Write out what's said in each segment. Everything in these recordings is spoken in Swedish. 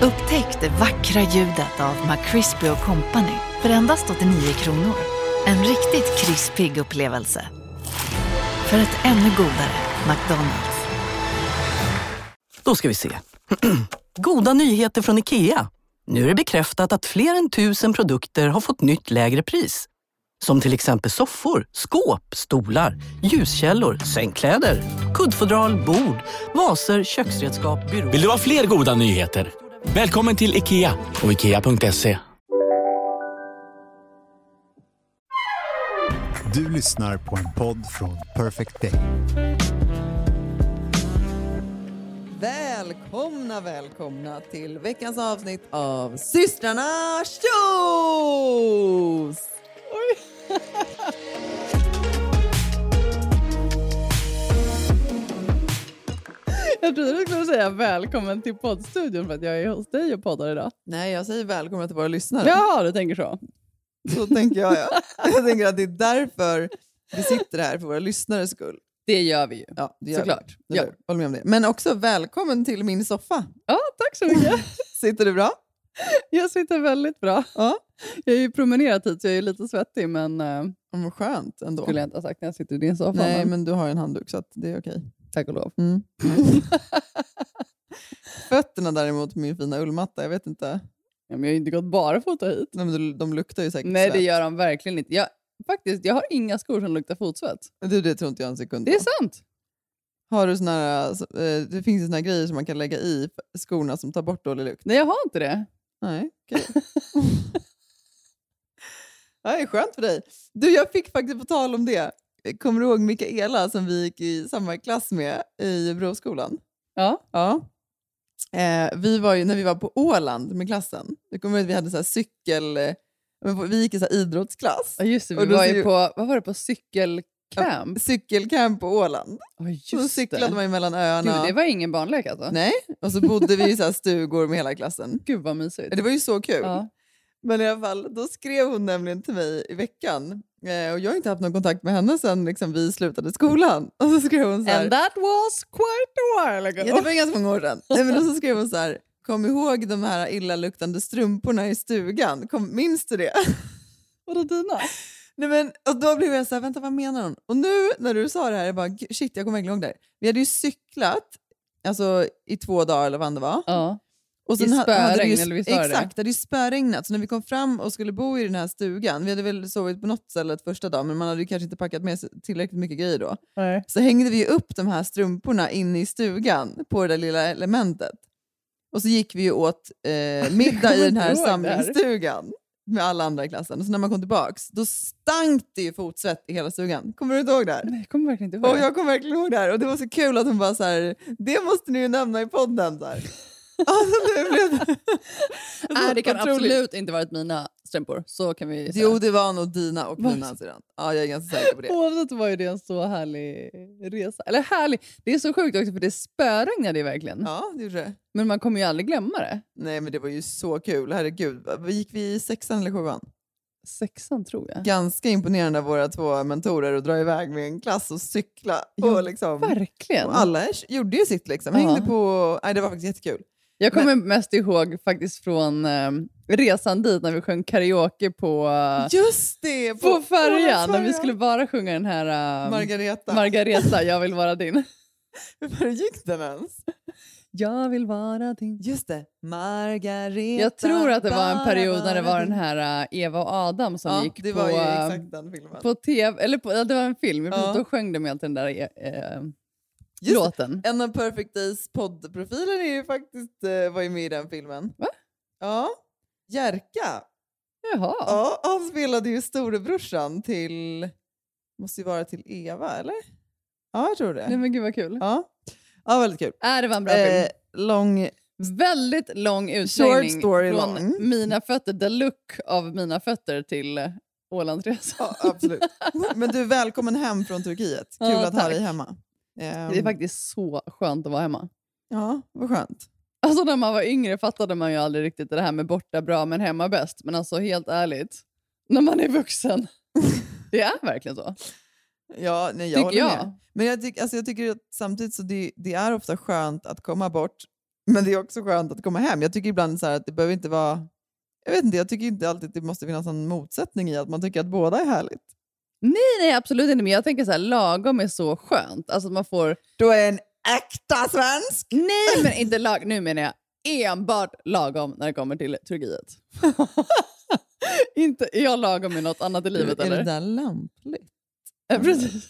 Upptäck det vackra ljudet av McCrispy & Company för endast 89 kronor. En riktigt krispig upplevelse. För ett ännu godare McDonald's. Då ska vi se. Goda nyheter från IKEA. Nu är det bekräftat att fler än 1000 produkter har fått nytt lägre pris. Som till exempel soffor, skåp, stolar, ljuskällor, sängkläder, kuddfodral, bord, vaser, köksredskap, byråer. Vill du ha fler goda nyheter? Välkommen till IKEA och IKEA.se. Du lyssnar på en podd från Perfect Day. Välkomna till veckans avsnitt av Systrarna Shows! Oj. Jag trodde du skulle säga välkommen till poddstudion för att jag är hos dig och poddar idag. Nej, jag säger välkomna till våra lyssnare. Ja, du tänker så. Så tänker jag, ja. Jag tänker att det är därför vi sitter här, för våra lyssnares skull. Det gör vi ju. Ja, det gör såklart. Vi. Ja. Håll med om det. Men också välkommen till min soffa. Ja, tack så mycket. Sitter du bra? Jag sitter väldigt bra. Ja. Jag har ju promenerat hit så jag är lite svettig, men skönt ändå. Skulle jag inte ha sagt när jag sitter i din soffa. Nej, men du har en handduk så att det är okej. Tack och lov. Mm. Fötterna däremot, min fina ullmatta, jag vet inte. Ja, men jag har inte gått barfota hit. Nej, men de luktar ju säkert Nej, svett. det gör de verkligen inte. Jag har inga skor som luktar fotsvett. Det tror inte jag en sekund på. Det är sant. Har du såna här, det finns ju såna här grejer som man kan lägga i skorna som tar bort dålig lukt? Nej, jag har inte det. Nej, okej. Det är skönt för dig. Du, jag fick faktiskt på tal om det. Kommer du ihåg Mikaela som vi gick i samma klass med i Broskolan? Ja. Ja. Vi var ju, när vi var på Åland med klassen, det kommer att vi hade så här vi gick i så här idrottsklass. Ja, just det. Vi var ju på, vad var det, på cykelcamp? Cykelcamp på Åland. Ja, just så cyklade man ju mellan öarna. Gud, det var ingen barnlek alltså? Nej, och så bodde vi i så här stugor med hela klassen. Gud vad mysigt. Det var ju så kul. Ja. Men i alla fall, då skrev hon nämligen till mig i veckan. Och jag har inte haft någon kontakt med henne sedan liksom, vi slutade skolan. Och så skrev hon så här. And that was quite a while ago. Ja, det var ganska många år sedan. Nej, men då så skrev hon så här. Kom ihåg de här illaluktande strumporna i stugan. Minns du det? Vadå dina? Nej, men, och då blev jag så här, vänta, vad menar hon? Och nu när du sa det här, jag bara, shit, jag kommer verkligen ihåg det här. Vi hade ju cyklat alltså, i 2 dagar eller vad det var. Ja. Och sen I spöregn, ju, eller visst exakt, det hade ju spöregnat. Så när vi kom fram och skulle bo i den här stugan, vi hade väl sovit på något ställe första dagen, men man hade ju kanske inte packat med sig tillräckligt mycket grejer då. Nej. Så hängde vi upp de här strumporna inne i stugan på det där lilla elementet. Och så gick vi ju åt middag i den här samlingsstugan med alla andra i klassen. Och så när man kom tillbaks, då stank det ju fotsvett i hela stugan. Kommer du inte ihåg det här? Nej, jag kommer verkligen inte ihåg. Och jag kommer verkligen ihåg det här. Och det var så kul att hon bara så här, det måste ni ju nämna i podden så här. Alltså, det kan absolut inte varit mina strumpor. Så kan vi säga. Jo, det var nog dina och mina sedan. Ja, jag är ganska säker på det. Oavsett var ju det en så härlig resa. Eller härlig. Det är så sjukt också för det spöregnade ju verkligen. Ja, det gjorde det. Men man kommer ju aldrig glömma det. Nej, men det var ju så kul. Herregud. Gick vi i 6:an eller 7:an? 6:an tror jag. Ganska imponerande av våra 2 mentorer att dra iväg med en klass och cykla. Ja, och liksom, verkligen. Och alla gjorde ju sitt liksom. Hängde på... Nej, det var faktiskt jättekul. Jag kommer mest ihåg faktiskt från resan dit när vi sjöng karaoke på... Just det! På färjan. När vi skulle bara sjunga den här... Margareta, jag vill vara din. Hur gick den ens? Jag vill vara din. Just det. Margareta. Jag tror att det var en period när det var den här Eva och Adam som gick det på... var ju exakt den filmen. På tv, eller det var en film. Då sjöng de med den där låten. En av Perfect Days poddprofiler är ju faktiskt var ju med i den filmen. Va? Ja. Jerka. Jaha. Ja, han spelade ju storebrorsan till... Måste ju vara till Eva, eller? Ja, jag tror det. Nej, men gud vad kul. Ja, väldigt kul. Det var en bra film. Väldigt lång utsvängning från mina fötter, the look av mina fötter till Ålandsresan. Ja, absolut. Men du är välkommen hem från Turkiet. Kul att ha dig hemma. Det är faktiskt så skönt att vara hemma. Ja, vad skönt. Alltså när man var yngre fattade man ju aldrig riktigt det här med borta bra men hemma bäst. Men alltså helt ärligt, när man är vuxen, det är verkligen så. Ja, nej, jag tycker jag. med. Men jag tycker att samtidigt så det är ofta skönt att komma bort Men det är också skönt att komma hem. Jag tycker ibland så här att det behöver inte vara... Jag vet inte, jag tycker inte alltid att det måste finnas en motsättning i att man tycker att båda är härligt. Nej, absolut inte. Men jag tänker så här, lagom är så skönt. Alltså att man får... Då är en äkta svensk! Nej, men inte lagom. Nu menar jag enbart lagom när det kommer till Turkiet. Inte är jag lagom i något annat i livet, eller? Är det där lämpligt? Precis.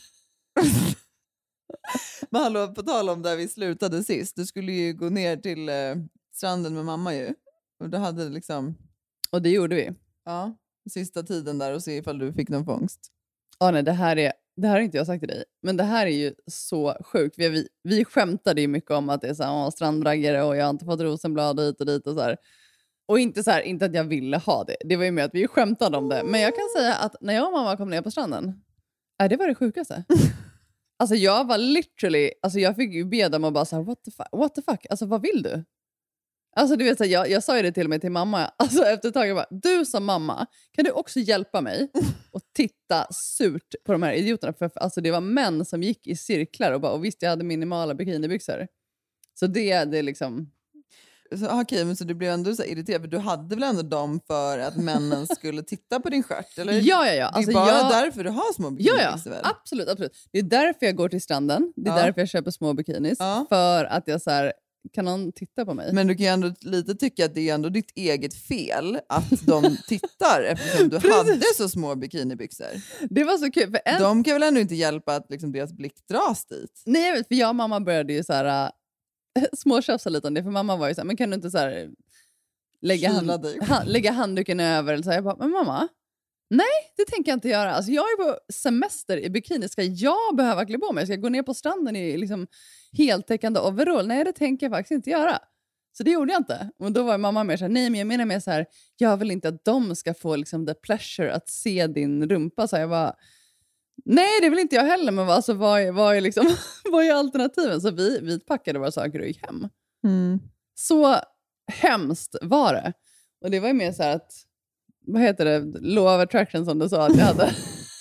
Men hallå, på tal om där vi slutade sist. Du skulle ju gå ner till stranden med mamma ju. Och du hade liksom... Och det gjorde vi. Ja, sista tiden där och se ifall du fick någon fångst. Nej, det här har inte jag sagt till dig. Men det här är ju så sjukt. Vi skämtade ju mycket om att det är så här, strandraggare och jag har inte fått rosenblad hit och dit och så här. Och inte så här, inte att jag ville ha det. Det var ju mer att vi skämtade om det. Men jag kan säga att när jag och mamma kom ner på stranden, det var det sjukaste. Alltså jag var literally, alltså jag fick ju be dem och bara så här, what the fuck? Alltså vad vill du? Alltså du vet så här, jag sa ju det till och med till mamma. Alltså efter ett tag jag bara, du som mamma, kan du också hjälpa mig och titta surt på de här idioterna? För alltså det var män som gick i cirklar och bara, och visst jag hade minimala bikinibyxor. Så det är liksom... Okej, men så du blev ändå så irriterad för du hade väl ändå dem för att männen skulle titta på din stjärt, eller? Ja. Alltså, det är bara därför du har små bikinibyxor väl? Absolut. Det är därför jag går till stranden. Det är därför jag köper små bikinis. För att jag så här, kan någon titta på mig? Men du kan ju ändå lite tycka att det är ändå ditt eget fel att de tittar eftersom du hade så små bikinibyxor. Det var så kul. För de kan väl ändå inte hjälpa att liksom deras blick dras dit? Nej, jag vet, för jag och mamma började ju så här... småtjafsa lite om det, för mamma var ju så här, men kan du inte så här lägga handduken över eller så här. Jag bara, men mamma, nej, det tänker jag inte göra. Alltså jag är på semester i bikini, ska jag behöva klä på mig? Ska jag gå ner på stranden i liksom heltäckande overall? Nej, det tänker jag faktiskt inte göra. Så det gjorde jag inte. Och då var mamma mer så här, nej men jag menar mer så här, jag vill inte att de ska få liksom the pleasure att se din rumpa. Så jag bara, nej, det vill inte jag heller, men alltså, vad är alternativen? Så vi packade våra saker och gick hem. Så hemskt var det. Och det var ju mer så här att, vad heter det, law of attraction som du sa att jag hade.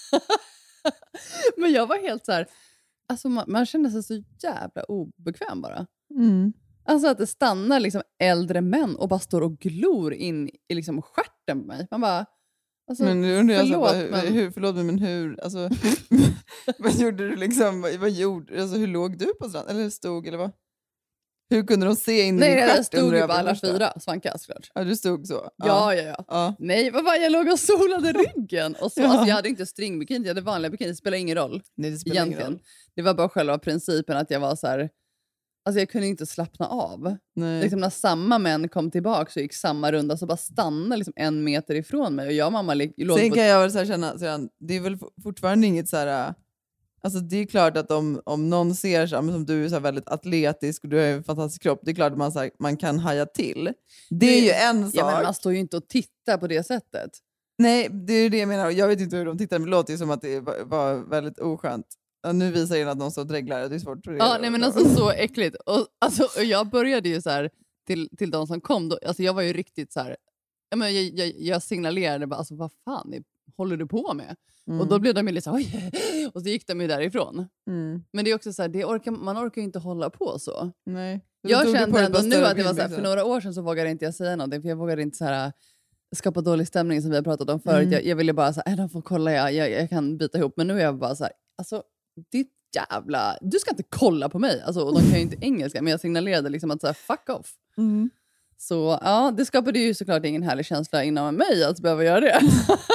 Men jag var helt så här, alltså man kände sig så jävla obekväm bara. Alltså att det stannar liksom äldre män och bara står och glor in i liksom stjärten på mig. Man bara... Alltså, men nu undrar jag hur alltså, vad gjorde du liksom, alltså, hur låg du på stranden, eller stod, eller vad? Hur kunde de se in i din stjärt? Nej, jag stod ju på alla fyra, svanka såklart. Ja, du stod så? Ja. Nej, vad var jag låg och solade ryggen. Och så, alltså, jag hade inte stringbikini, jag hade vanliga bikini, det spelar ingen roll. Nej, det spelar ingen roll. Det var bara själva principen att jag var så här, alltså jag kunde inte slappna av. Liksom när samma män kom tillbaka så gick samma runda, så bara stannade liksom 1 meter ifrån mig. Och jag och mamma låg sen kan jag väl så här känna, det är väl fortfarande inget så här... Alltså det är klart att om någon ser så här, som du är så här väldigt atletisk och du har en fantastisk kropp, det är klart att man, så här, man kan haja till. Det är ju en sak. Ja, men man står ju inte och tittar på det sättet. Nej, det är det jag menar. Jag vet inte hur de tittar, men det låter ju som att det var väldigt oskönt. Nu visar det att någon står och dreglar. Det är svårt att ja, nej men alltså så äckligt. Och jag började ju så här till de som kom. Då, alltså jag var ju riktigt så här... Jag signalerade bara, alltså vad fan håller du på med? Och då blev de lite så här, oj. Och så gick de ju därifrån. Men det är också så här, man orkar ju inte hålla på så. Nej. Jag kände ändå nu att det var så här, för några år sedan så vågade inte jag säga någonting. För jag vågade inte så här skapa dålig stämning som vi har pratat om förut. Jag ville bara så här, de får kolla, jag kan byta ihop. Men nu är jag bara så här, alltså ditt jävla... Du ska inte kolla på mig. Alltså, och de kan ju inte engelska, men jag signalerade liksom att så här, fuck off. Så ja, det skapade ju såklart ingen härlig känsla inom mig att behöva göra det.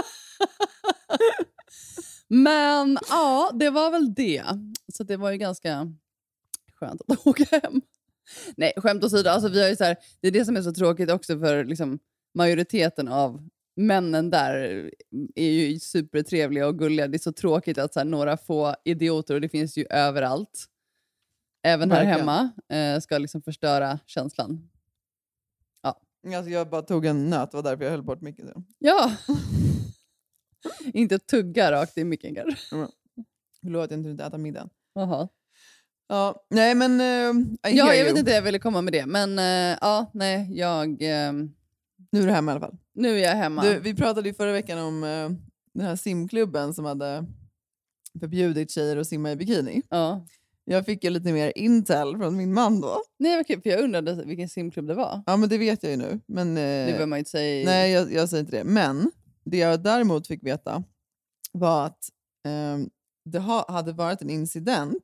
Men ja, det var väl det. Så det var ju ganska skönt att åka hem. Nej, skämt åsido. Alltså, vi har ju så här, det är det som är så tråkigt också för liksom, majoriteten av männen där är ju supertrevliga och gulliga. Det är så tråkigt att så här, några få idioter, och det finns ju överallt, även här hemma, ska liksom förstöra känslan. Ja. Alltså, jag bara tog en nöt, var därför jag höll bort micken. Ja. Inte tugga rakt i micken kanske. Förlåt att jag inte äta middagen. Jaha. Ja, nej men... jag vet inte, jag ville komma med det. Men ja, nej, nu är du hemma i alla fall. Nu är jag hemma. Vi pratade ju förra veckan om den här simklubben som hade förbjudit tjejer att simma i bikini. Ja. Jag fick ju lite mer intel från min man då. Nej, vad kul, för jag undrade vilken simklubb det var. Ja, men det vet jag ju nu. Men, Det behöver man inte säga. Nej, jag säger inte det. Men det jag däremot fick veta var att det hade varit en incident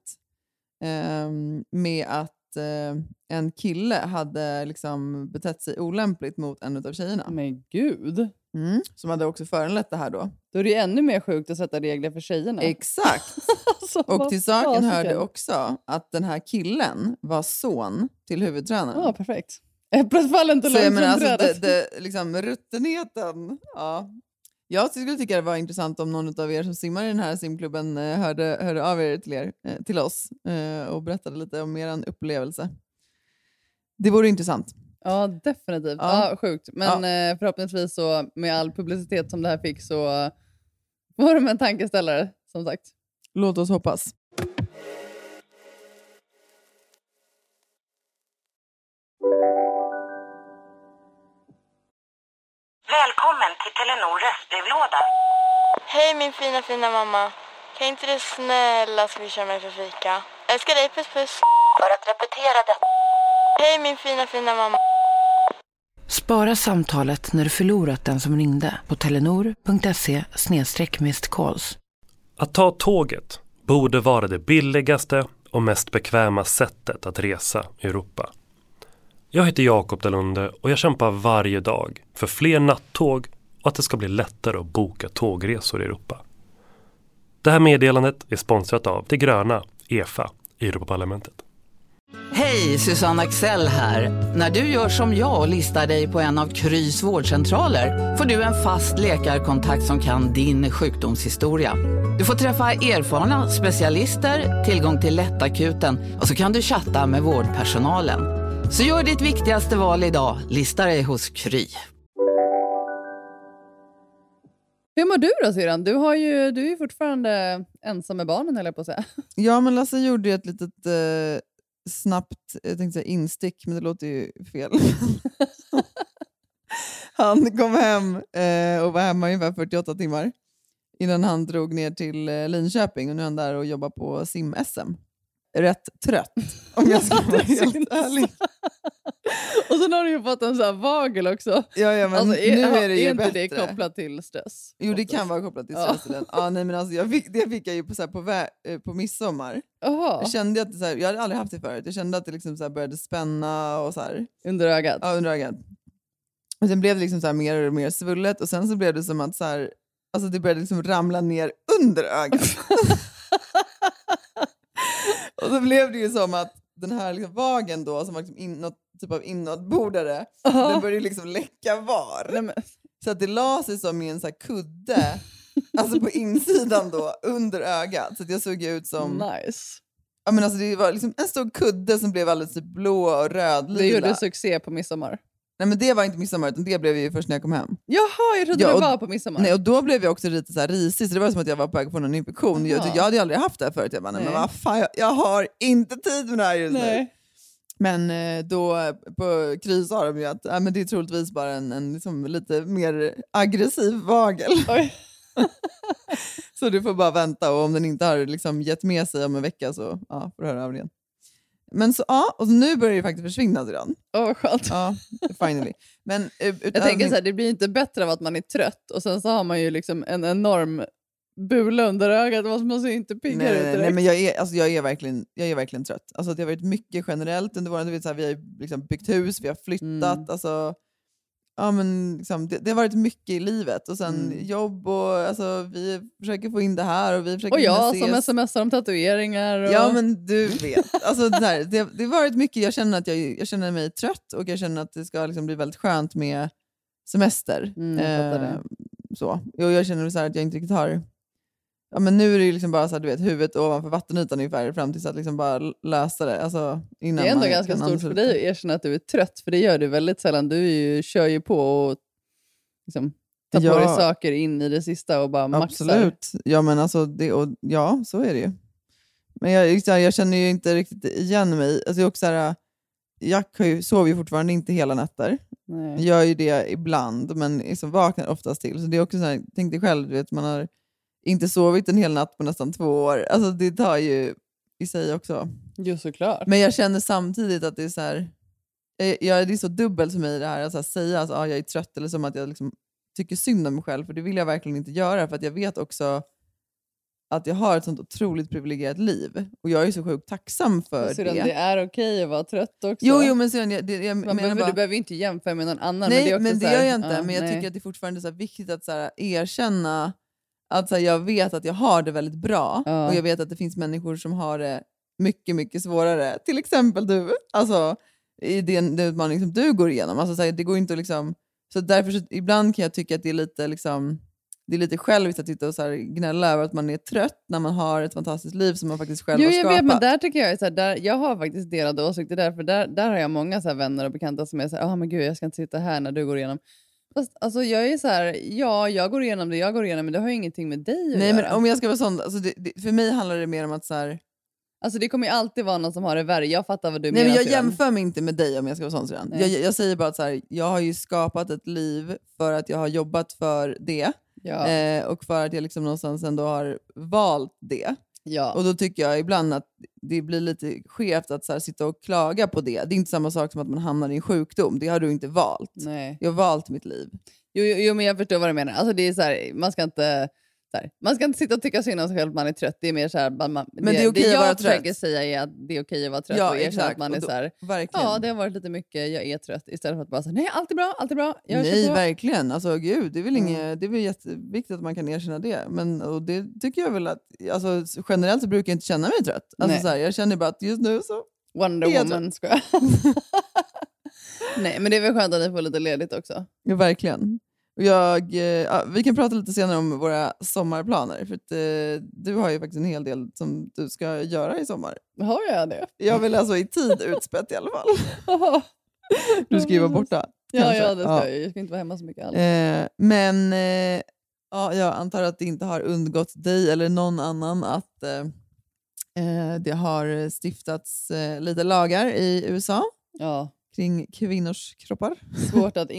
med att en kille hade liksom betett sig olämpligt mot en av tjejerna. Men gud. Som hade också föranlett det här då. Då är det ännu mer sjukt att sätta regler för tjejerna. Exakt. Alltså, Och till saken hörde också att den här killen var son till huvudtränaren. Ja, perfekt. Äpplet faller inte Så jag långt menar, från alltså, trädet. liksom, ruttenheten. Ja. Jag skulle tycka det var intressant om någon av er som simmar i den här simklubben hörde av er till oss och berättade lite om er upplevelse. Det vore intressant. Ja, definitivt. Ja, sjukt. Men förhoppningsvis så med all publicitet som det här fick så var de en tankeställare, som sagt. Låt oss hoppas. Välkommen till Telenor röstbrevlåda. Hej min fina mamma. Kan inte du snälla swisha mig för fika? Älskar dig, puss puss. För att repetera detta. Hej min fina mamma. Spara samtalet när du förlorat den som ringde på telenor.se/calls. Att ta tåget borde vara det billigaste och mest bekväma sättet att resa i Europa. Jag heter Jakob Dalunde och jag kämpar varje dag för fler nattåg och att det ska bli lättare att boka tågresor i Europa. Det här meddelandet är sponsrat av det gröna EFA i Europaparlamentet. Hej, Susanne Axel här. När du gör som jag och listar dig på en av Krys vårdcentraler får du en fast läkarkontakt som kan din sjukdomshistoria. Du får träffa erfarna specialister, tillgång till lättakuten och så kan du chatta med vårdpersonalen. Så gör ditt viktigaste val idag, lista dig hos Kry. Hur mår du då, syrran? Du är ju fortfarande ensam med barnen, eller på att säga. Ja, men Lasse gjorde ju ett litet snabbt, jag tänkte säga instick, men det låter ju fel. Han kom hem och var hemma ungefär 48 timmar innan han drog ner till Linköping, och nu är han där och jobbar på sim-SM. Rätt trött, om jag ska vara helt ärlig. Och sen har du ju fått en sån här vagel också. Ja, men alltså, nu är det ju inte bättre. Det kopplat till stress? Jo, det kan vara kopplat till stress. Nej, men alltså, det fick jag ju på midsommar. Jag kände att jag hade aldrig haft det förut. Jag kände att det liksom så här började spänna och så här. Under ögat? Ja, under ögat. Och sen blev det liksom så här mer och mer svullet, och sen så blev det som att så här, alltså det började liksom ramla ner under ögat. Och så blev det ju som att den här liksom vagen då, som var liksom något typ av inåtbordare, den började liksom läcka var. Nej, men. Så att det la sig som i en så här kudde, alltså på insidan då, under ögat. Så att jag såg ut som... Nice. Ja, men alltså det var liksom en stor kudde som blev alldeles typ blå och röd. Det gjorde succé på midsommar. Nej, men det var inte midsommar, utan det blev ju först när jag kom hem. Jaha, jag trodde det var på midsommar. Nej, och då blev jag också lite så här risig, så det var som att jag var på väg på någon infektion. Jag hade ju aldrig haft det här förut. Jag bara, nej, men vad fan, jag har inte tid med det här just nu. Men då på Kry sa de ju att men det är troligtvis bara en liksom lite mer aggressiv vagel. Så du får bara vänta, och om den inte har liksom gett med sig om en vecka så får du höra av det igen. Men så och nu börjar det faktiskt försvinna redan. Vad skönt. Ja, finally. Men jag tänker så här, det blir inte bättre av att man är trött, och sen så har man ju liksom en enorm bula under ögat, man ser inte piggare ut direkt. Nej, men jag är verkligen trött. Alltså det har varit mycket generellt under våren. Vi har liksom byggt hus, vi har flyttat, alltså ja, men liksom, det har varit mycket i livet, och sen jobb, och alltså vi försöker få in det här, och vi försöker, och jag som smsar om tatueringar och... Ja, men du vet, alltså det har varit mycket. Jag känner att jag känner mig trött, och jag känner att det ska liksom bli väldigt skönt med semester. Så. Och jag känner så här att jag inte riktigt har... Ja, men nu är det ju liksom bara så här, du vet, huvudet ovanför vattenytan ungefär, fram tills att liksom bara lösa det. Alltså, innan det är ändå ganska stort för dig att erkänna att du är trött, för det gör du väldigt sällan. Du kör ju på och liksom tar på dig saker in i det sista och bara maxar. Absolut. Ja, men alltså, så är det ju. Men jag känner ju inte riktigt igen mig. Alltså, jag också så här, Jack sover ju fortfarande inte hela nätter. Nej. Jag gör ju det ibland, men liksom vaknar oftast till. Så det är också så här, tänk dig själv, du vet, man har inte sovit en hel natt på nästan 2 år. Alltså det tar ju i sig också. Jo, såklart. Men jag känner samtidigt att det är så här, det är så dubbelt för mig det här att så här, säga att jag är trött, eller som att jag liksom tycker synd om mig själv, för det vill jag verkligen inte göra, för att jag vet också att jag har ett sånt otroligt privilegierat liv, och jag är så sjukt tacksam för så det. Det är okej att vara trött också. Jo, men sen, jag menar bara, du behöver inte jämföra med någon annan. Nej, men det är också men det så här, gör jag inte. Men jag tycker att det är fortfarande så här viktigt att så här, erkänna att så här, jag vet att jag har det väldigt bra. Ja. Och jag vet att det finns människor som har det mycket, mycket svårare. Till exempel du. Alltså, i den utmaning som du går igenom. Alltså, så här, det går inte att liksom... Så därför så, ibland kan jag tycka att det är lite liksom... Det är lite själviskt att sitta och så här gnälla över att man är trött när man har ett fantastiskt liv som man faktiskt själv har skapat. Jag vet, men där tycker jag så här, där, jag har faktiskt delade åsikter där, för där har jag många så här vänner och bekanta som är så här, men gud, jag ska inte sitta här när du går igenom. Fast alltså jag är så här, jag går igenom det jag går igenom, men det har ju ingenting med dig att Nej, göra. men om jag ska vara sån, alltså för mig handlar det mer om att så här... Alltså det kommer ju alltid vara någon som har det värre. Jag fattar vad du menar. Nej, men jag sedan. jämför mig inte med dig om jag ska vara sån sedan. Jag säger bara att så här, jag har ju skapat ett liv för att jag har jobbat för det. Ja. Och för att jag liksom någonstans ändå har valt det. Ja. Och då tycker jag ibland att det blir lite skevt att så här, sitta och klaga på det. Det är inte samma sak som att man hamnar i en sjukdom. Det har du inte valt. Nej. Jag har valt mitt liv. Jo, men jag förstår vad du menar. Alltså det är så här, man ska inte sitta och tycka synd om sig själv att man är trött. Det är mer så här, men det är okej att vara trött. Det jag försöker säga är att det är okej att vara trött, och erkänna att man är så här, verkligen. Ja, det har varit lite mycket, jag är trött, istället för att bara säga, nej, allt är bra. Nej, verkligen. Alltså gud, det är väl det är väl jätteviktigt att man kan erkänna det. Men och det tycker jag väl att, alltså generellt så brukar jag inte känna mig trött. Alltså så här, jag känner bara att just nu så Wonder Woman ska jag. Nej, men det är väl skönt att ni får lite ledigt också. Ja, verkligen. Vi kan prata lite senare om våra sommarplaner. För att, du har ju faktiskt en hel del som du ska göra i sommar. Har jag det? Jag vill alltså i tid utspätt i alla fall. Du ska ju vara borta. Ja, det ska jag. Jag ska inte vara hemma så mycket alls. Men jag antar att det inte har undgått dig eller någon annan att det har stiftats lite lagar i USA. Ja. Kring kvinnors kroppar. Svårt att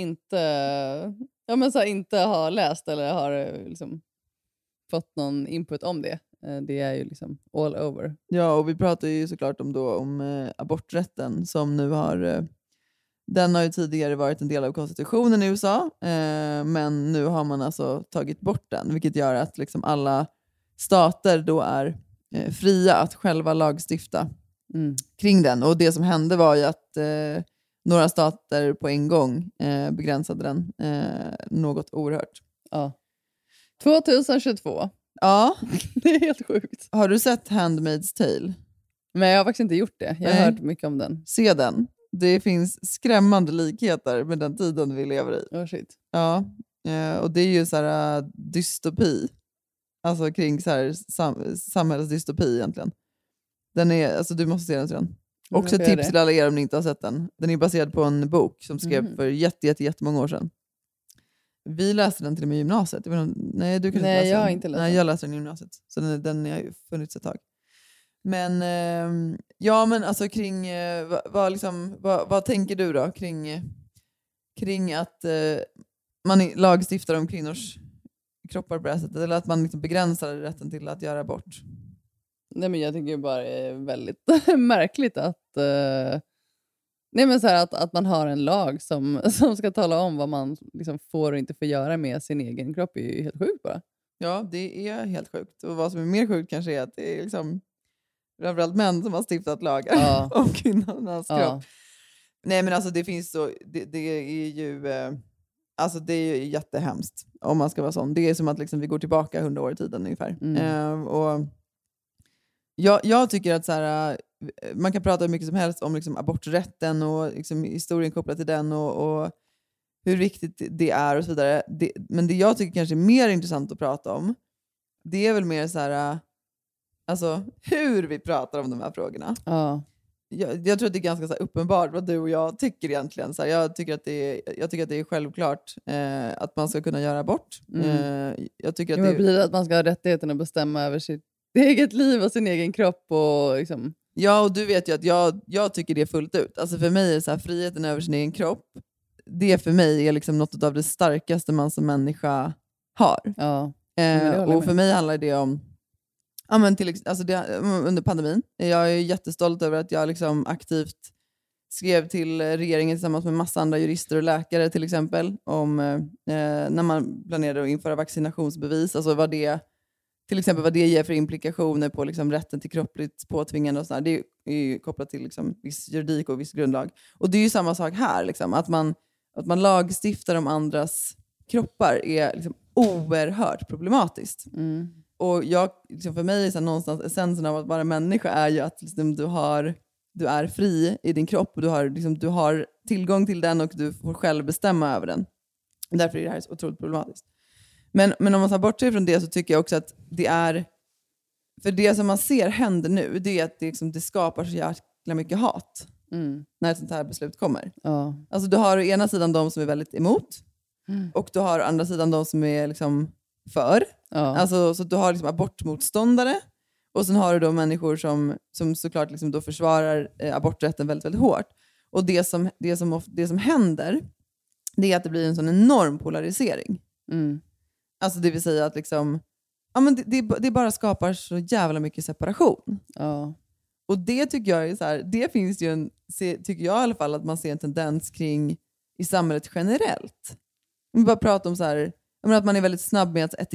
inte ha läst eller har liksom fått någon input om det. Det är ju liksom all over. Ja, och vi pratar ju såklart om aborträtten som nu har... Den har ju tidigare varit en del av konstitutionen i USA, men nu har man alltså tagit bort den, vilket gör att liksom alla stater då är fria att själva lagstifta kring den. Och det som hände var ju att några stater på en gång begränsade den något oerhört. Ja. 2022. Ja. Det är helt sjukt. Har du sett Handmaid's Tale? Men jag har faktiskt inte gjort det. Jag har hört mycket om den. Se den. Det finns skrämmande likheter med den tiden vi lever i. Oh shit. Ja, och det är ju så här dystopi. Alltså kring så här samhällsdystopi egentligen. Den är, alltså du måste se den sedan. Också ett tips till alla er om ni inte har sett den. Den är baserad på en bok som skrevs för jättemånga år sedan. Vi läste den till och med i gymnasiet. Nej, du kanske Nej, jag har inte läst den. Nej, jag läste den i gymnasiet. Så den har ju funnits ett tag. Men ja, men alltså kring vad tänker du då kring att man lagstiftar om kvinnors kroppar på det här sättet, eller att man liksom begränsar rätten till att göra abort? Nej, men jag tycker bara det är väldigt märkligt att att man har en lag som ska tala om vad man liksom får och inte får göra med sin egen kropp är ju helt sjukt bara. Ja, det är helt sjukt. Och vad som är mer sjukt kanske är att det är liksom framförallt män som har stiftat lagar om kvinnornas kropp. Nej, men alltså det finns så... Det är ju... Alltså det är ju jättehemskt om man ska vara sån. Det är som att liksom vi går tillbaka 100 år i tiden ungefär. Och jag tycker att så här, man kan prata hur mycket som helst om liksom aborträtten och liksom historien kopplad till den och hur viktigt det är och så vidare. Men det jag tycker kanske är mer intressant att prata om, det är väl mer så här... Alltså hur vi pratar om de här frågorna. Ja. Jag tror att det är ganska så här uppenbart vad du och jag tycker egentligen. Så här, jag tycker att det är självklart att man ska kunna göra abort. Jag tycker att blir att man ska ha rättigheten att bestämma över sitt eget liv och sin egen kropp. Och liksom. Ja, och du vet ju att jag tycker det fullt ut. Alltså för mig är så här, friheten över sin egen kropp, det för mig är liksom något av det starkaste man som människa har. Ja. Och för mig handlar det om Ja, men under pandemin. Jag är jättestolt över att jag liksom aktivt skrev till regeringen tillsammans med massa andra jurister och läkare till exempel om när man planerade att införa vaccinationsbevis. Alltså vad det ger för implikationer på liksom rätten till kroppsligt påtvingande och sådär. Det är ju kopplat till liksom viss juridik och viss grundlag. Och det är ju samma sak här. Liksom, att man lagstiftar om andras kroppar är liksom oerhört problematiskt. Mm. Och för mig är så någonstans essensen av att vara människa är ju att liksom, du är fri i din kropp och du har tillgång till den och du får själv bestämma över den. Därför är det här så otroligt problematiskt. Men om man tar bort sig från det så tycker jag också att det är... För det som man ser händer nu, det är att det skapar så jäkla mycket hat när ett sånt här beslut kommer. Ja. Alltså du har å ena sidan de som är väldigt emot och du har å andra sidan de som är liksom för. Ja. Alltså, så du har liksom abortmotståndare och sen har du då människor som såklart liksom då försvarar aborträtten väldigt, väldigt hårt. Och det som händer, det är att det blir en sån enorm polarisering. Mm. Alltså det vill säga att liksom, ja, men det bara skapar så jävla mycket separation. Ja. Och det tycker jag är så här, det finns ju tycker jag i alla fall att man ser en tendens kring i samhället generellt. Vi bara pratar om så här, att man är väldigt snabb med att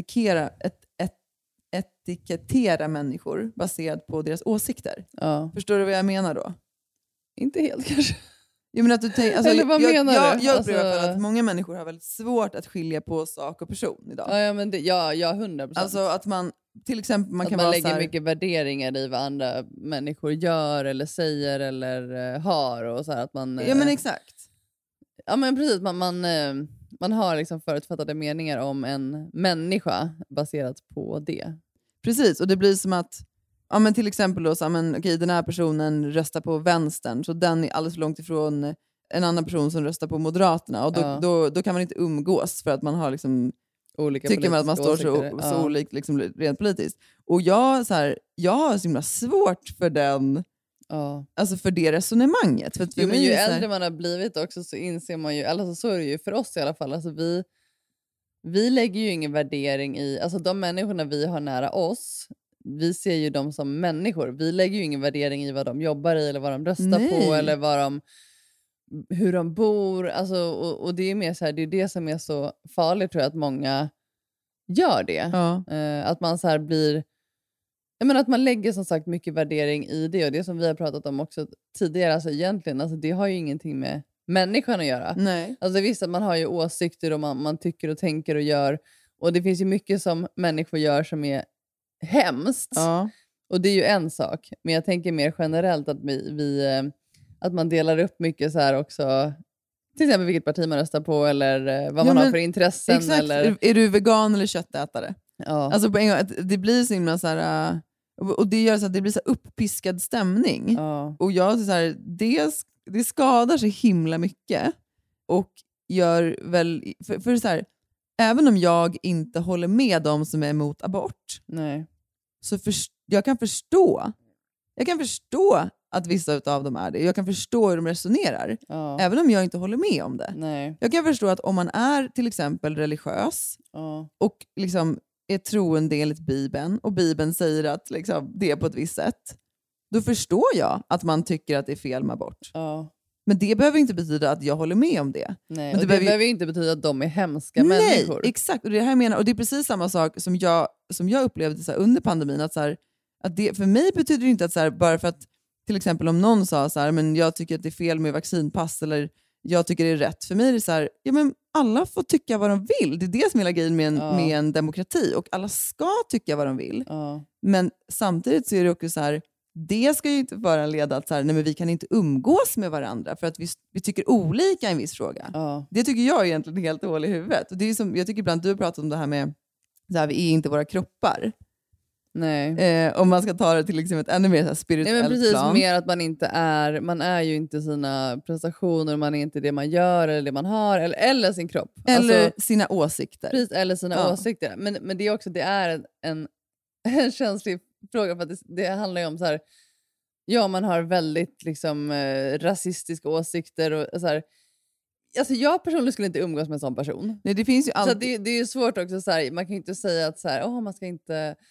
etikettera människor baserat på deras åsikter. Ja. Förstår du vad jag menar då? Inte helt kanske. Jag menar att Eller vad menar du? Jag upplever att många människor har väldigt svårt att skilja på sak och person idag. Ja, men 100%. Alltså att man till exempel man att kan man vara lägger så här, mycket värderingar i vad andra människor gör eller säger eller har och så här att man ja men exakt. Ja men precis man har liksom förutfattade meningar om en människa baserat på det. Precis, och det blir som att ja, men till exempel då, så, men, okej, den här personen röstar på vänstern så den är alldeles för långt ifrån en annan person som röstar på Moderaterna och då kan man inte umgås för att man har liksom olika tycker man att man står så olikt liksom, rent politiskt. Och jag har så himla svårt för den alltså för det resonemanget. För att för men ju äldre man har blivit också så inser man ju, alltså så är det ju för oss i alla fall, alltså vi lägger ju ingen värdering i, alltså de människorna vi har nära oss, vi ser ju dem som människor. Vi lägger ju ingen värdering i vad de jobbar i eller vad de röstar på eller hur de bor. Alltså, och det är mer så här, det är det som är så farligt tror jag att många gör det. Ja. Att man så här blir... Jag menar att man lägger som sagt mycket värdering i det. Och det som vi har pratat om också tidigare, alltså egentligen, alltså det har ju ingenting med människan att göra. Nej. Alltså visst att man har ju åsikter och man tycker och tänker och gör. Och det finns ju mycket som människor gör som är hemskt. Ja. Och det är ju en sak. Men jag tänker mer generellt att att man delar upp mycket så här också. Till exempel vilket parti man röstar på eller vad man har för intressen. Exakt. Eller... Är du vegan eller köttätare? Ja. Alltså på en gång, det blir så himla så här, och det gör så att det blir så uppiskad stämning. Ja. Och jag så här, det skadar så himla mycket och gör väl för så här, även om jag inte håller med dem som är emot abort. Nej. Så jag kan förstå att vissa av dem är det. Jag kan förstå hur de resonerar. Ja. Även om jag inte håller med om det. Nej. Jag kan förstå att om man är till exempel religiös och liksom är troende enligt Bibeln och Bibeln säger att liksom, det är på ett visst sätt, då förstår jag att man tycker att det är fel med abort. Ja. Men det behöver inte betyda att jag håller med om det. Nej, men det behöver inte betyda att de är hemska människor. Exakt. Och det här jag menar, och det är precis samma sak som jag upplevde så här, under pandemin. Att, så här, att det, för mig betyder det inte att så här, bara för att till exempel om någon sa så här, men jag tycker att det är fel med vaccinpass eller jag tycker det är rätt. För mig är det så här, ja men alla får tycka vad de vill. Det är det som är hela grejen med en demokrati. Och alla ska tycka vad de vill. Men samtidigt så är det också så här, det ska ju inte föranleda att så här, nej, men vi kan inte umgås med varandra för att vi tycker olika i en viss fråga. Det tycker jag är egentligen helt hål i huvudet. Och det är som, jag tycker ibland du har pratat om det här med så här, vi är inte våra kroppar. Nej. Om man ska ta det till liksom ett ännu mer så här spirituellt Nej, men precis, plan. mer att man är ju inte sina prestationer, man är inte det man gör eller det man har eller sin kropp. Eller alltså, sina åsikter. Precis, eller sina åsikter. Men det är också, det är en känslig fråga för att det handlar ju om så här, ja man har väldigt liksom rasistiska åsikter och så här. Alltså jag personligen skulle inte umgås med en sån person. Nej, det finns ju alltid... Så det är ju svårt också så här, man kan ju inte säga att så här, man ska inte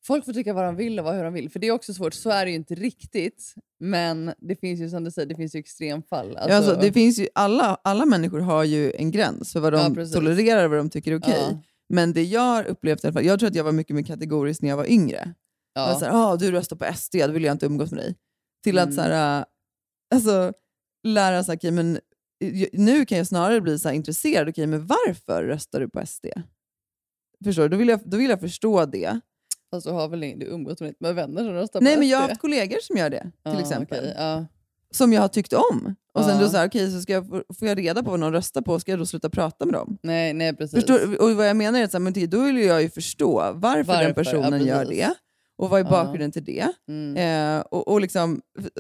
folk får tycka vad de vill och hur de vill. För det är också svårt. Så är det ju inte riktigt. Men det finns ju, som du säger, det finns ju extremfall. Alltså, det finns ju, alla människor har ju en gräns för vad de tolererar och vad de tycker är okej. Ja. Men det jag har upplevt i alla fall, jag tror att jag var mycket mer kategorisk när jag var yngre. Ja. Jag var såhär, du röstar på SD, då vill jag inte umgås med dig. Till att såhär, alltså, lära sig, okay, men nu kan jag snarare bli så här intresserad. Okay, men varför röstar du på SD? Förstår du? Då vill jag förstå det. Fast du har väl du umgås med vänner som röstar på SD? Nej, men jag har haft kollegor som gör det, till exempel. Okay, som jag har tyckt om. Och sen då så här, okej, så ska jag får jag reda på vad någon röstar på, ska jag då sluta prata med dem? Nej, precis. Förstår, och vad jag menar är att så här, men då vill jag ju förstå varför den personen gör det. Och vad är bakgrunden till det? Och liksom...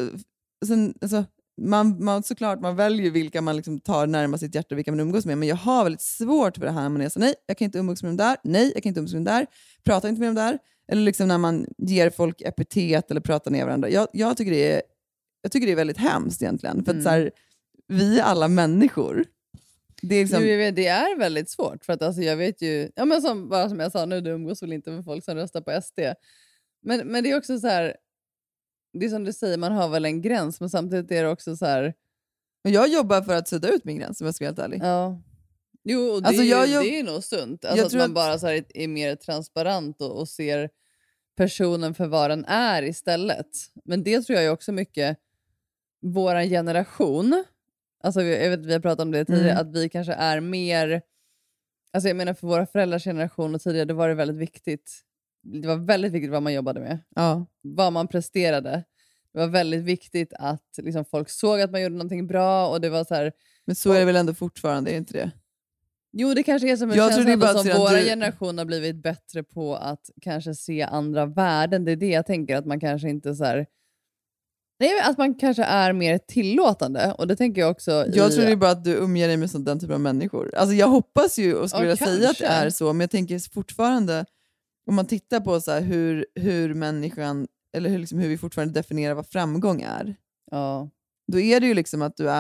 Sen, alltså, man såklart, man väljer vilka man liksom tar närmast sitt hjärta och vilka man umgås med. Men jag har väldigt svårt för det här när man är så, nej, jag kan inte umgås med dem där. Nej, jag kan inte umgås med dem där. Prata inte med dem där. Eller liksom när man ger folk epitet eller pratar ner varandra. Jag tycker det är väldigt hemskt egentligen. För att så här, vi är alla människor. Det är, liksom... det är väldigt svårt. För att alltså, jag vet ju, ja, men som jag sa nu, du umgås väl inte med folk som röstar på SD. Men det är också så här, det är som du säger, man har väl en gräns, men samtidigt är det också så här... Jag jobbar för att sudda ut min gräns, om jag ska vara helt ärlig. Ja. Jo, det, alltså det är nog sunt. Alltså att man bara så här är mer transparent och ser personen för vad den är istället. Men det tror jag är också mycket våran generation. Alltså jag vet, vi har pratat om det tidigare, att vi kanske är mer... Alltså jag menar, för våra föräldrars generation och tidigare, det var det väldigt viktigt. Det var väldigt viktigt vad man jobbade med. Ja. Vad man presterade. Det var väldigt viktigt att liksom, folk såg att man gjorde någonting bra. Och det var så här, men så är det väl ändå fortfarande, är inte det? Jo, det kanske är som en känsla som våra generation har blivit bättre på att kanske se andra värden. Det är det jag tänker, att man kanske inte så här... Nej, att man kanske är mer tillåtande. Och det tänker jag också jag tror det är bara att du umger dig med sån den typen av människor. Alltså jag hoppas ju och skulle vilja säga att det är så. Men jag tänker fortfarande, om man tittar på så här hur människan, eller hur vi fortfarande definierar vad framgång är. Ja. Då är det ju liksom att du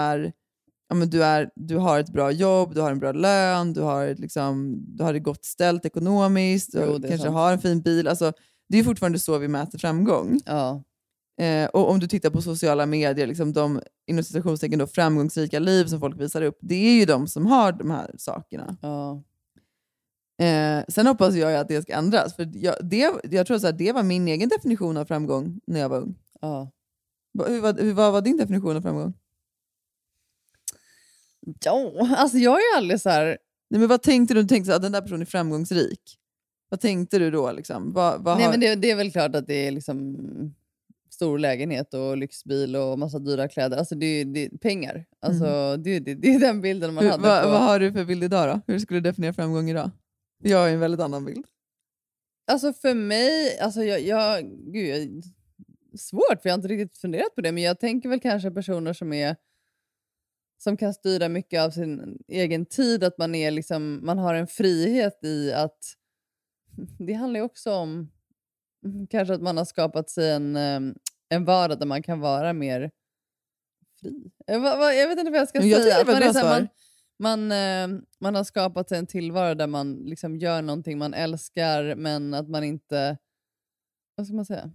har ett bra jobb, du har en bra lön, du har det gott ställt ekonomiskt, du kanske har en fin bil. Alltså, det är fortfarande så vi mäter framgång. Ja. Och om du tittar på sociala medier, liksom de inom citationstecken då framgångsrika liv som folk visar upp, det är ju de som har de här sakerna. Ja. Sen hoppas jag att det ska ändras. För jag tror att det var min egen definition av framgång när jag var ung. Ja. Vad var din definition av framgång? Ja, alltså jag är ju aldrig så här... Nej, men vad tänkte du? Du tänkte att den där personen är framgångsrik. Vad tänkte du då? Liksom? Nej, men det är väl klart att det är liksom stor lägenhet och lyxbil och massa dyra kläder. Alltså det är pengar. Alltså det är den bilden man hade. Vad har du för bild idag då? Hur skulle du definiera framgång idag? Jag har en väldigt annan bild. Alltså för mig, alltså gud, svårt för jag har inte riktigt funderat på det, men jag tänker väl kanske personer som kan styra mycket av sin egen tid, att man är liksom, man har en frihet i att det handlar ju också om kanske att man har skapat sig en vardag där man kan vara mer fri. Jag vet inte vad jag ska säga. Att man är så här, man har skapat sig en tillvaro där man liksom gör någonting man älskar, men att man inte... Vad ska man säga?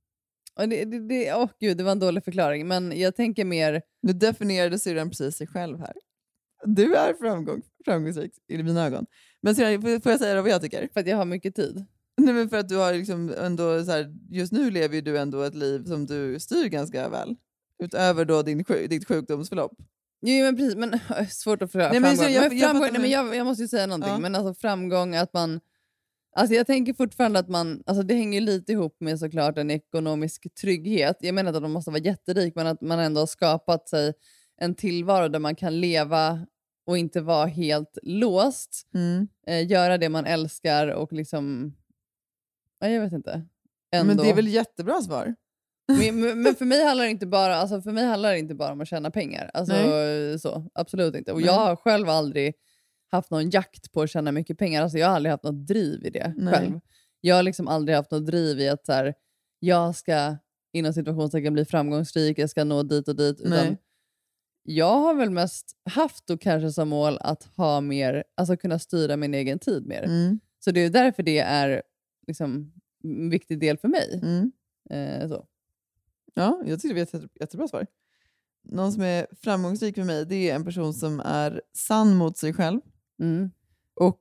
Gud, det var en dålig förklaring. Men jag tänker mer... Nu definierade syrran precis sig själv här. Du är framgångsrik i mina ögon. Men syrran, får jag säga vad jag tycker? För att jag har mycket tid. Nej, men för att du har liksom ändå... Så här, just nu lever ju du ändå ett liv som du styr ganska väl. Utöver då ditt sjukdomsförlopp. Jo, men precis, men svårt att framgång. Jag måste ju säga någonting. Ja. Men alltså framgång, att man... Alltså jag tänker fortfarande att man... Alltså det hänger lite ihop med såklart en ekonomisk trygghet. Jag menar inte att man måste vara jätterik, men att man ändå har skapat sig en tillvaro där man kan leva och inte vara helt låst. Göra det man älskar och liksom... Ja, jag vet inte. Ändå. Men det är väl jättebra svar? Men för mig handlar det inte bara om att tjäna pengar. Alltså, så, absolut inte. Och jag har själv aldrig haft någon jakt på att tjäna mycket pengar. Alltså, jag har aldrig haft något driv i det själv. Jag har liksom aldrig haft något driv i att så här, jag ska inom situationstecken bli framgångsrik, jag ska nå dit och dit. Utan jag har väl mest haft och kanske som mål att ha mer, alltså kunna styra min egen tid mer. Så det är därför det är liksom en viktig del för mig. Så. Ja, jag tycker det är ett jättebra svar. Någon som är framgångsrik för mig, det är en person som är sann mot sig själv. Och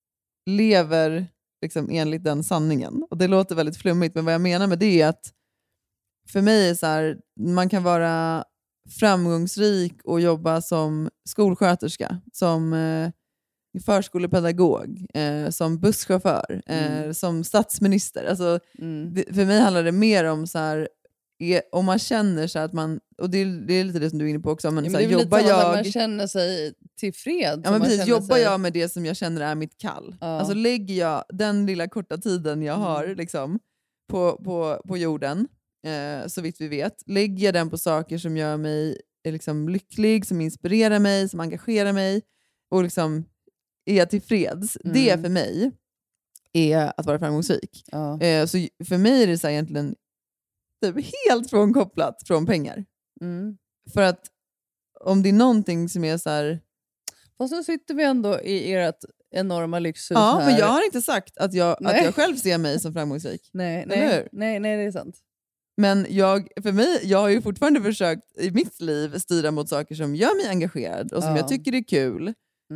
lever liksom enligt den sanningen. Och det låter väldigt flummigt, men vad jag menar med det är att för mig är så här, man kan vara framgångsrik och jobba som skolsköterska, som förskolepedagog, som busschaufför, som statsminister. Alltså, för mig handlar det mer om så här, om man känner så att man, och det är lite det som du är inne på också, men, Ja, så men här, det är väl jobbar lite som jag att man känner sig tillfreds. Ja, men precis, jobbar jag med det som jag känner är mitt kall. Alltså lägger jag den lilla korta tiden jag har liksom, på jorden, så vitt vi vet, lägger jag den på saker som gör mig liksom lycklig, som inspirerar mig, som engagerar mig, och liksom är jag tillfreds. Det för mig är att vara framgångsrik. Så för mig är det så här egentligen typ helt frånkopplat från pengar. För att om det är någonting som är så här... Fast nu sitter vi ändå i ert enorma lyxhus här. här. Men jag har inte sagt att jag själv ser mig som framgångsrik. Nej, det är sant. Men jag har ju fortfarande försökt i mitt liv styra mot saker som gör mig engagerad och som jag tycker är kul.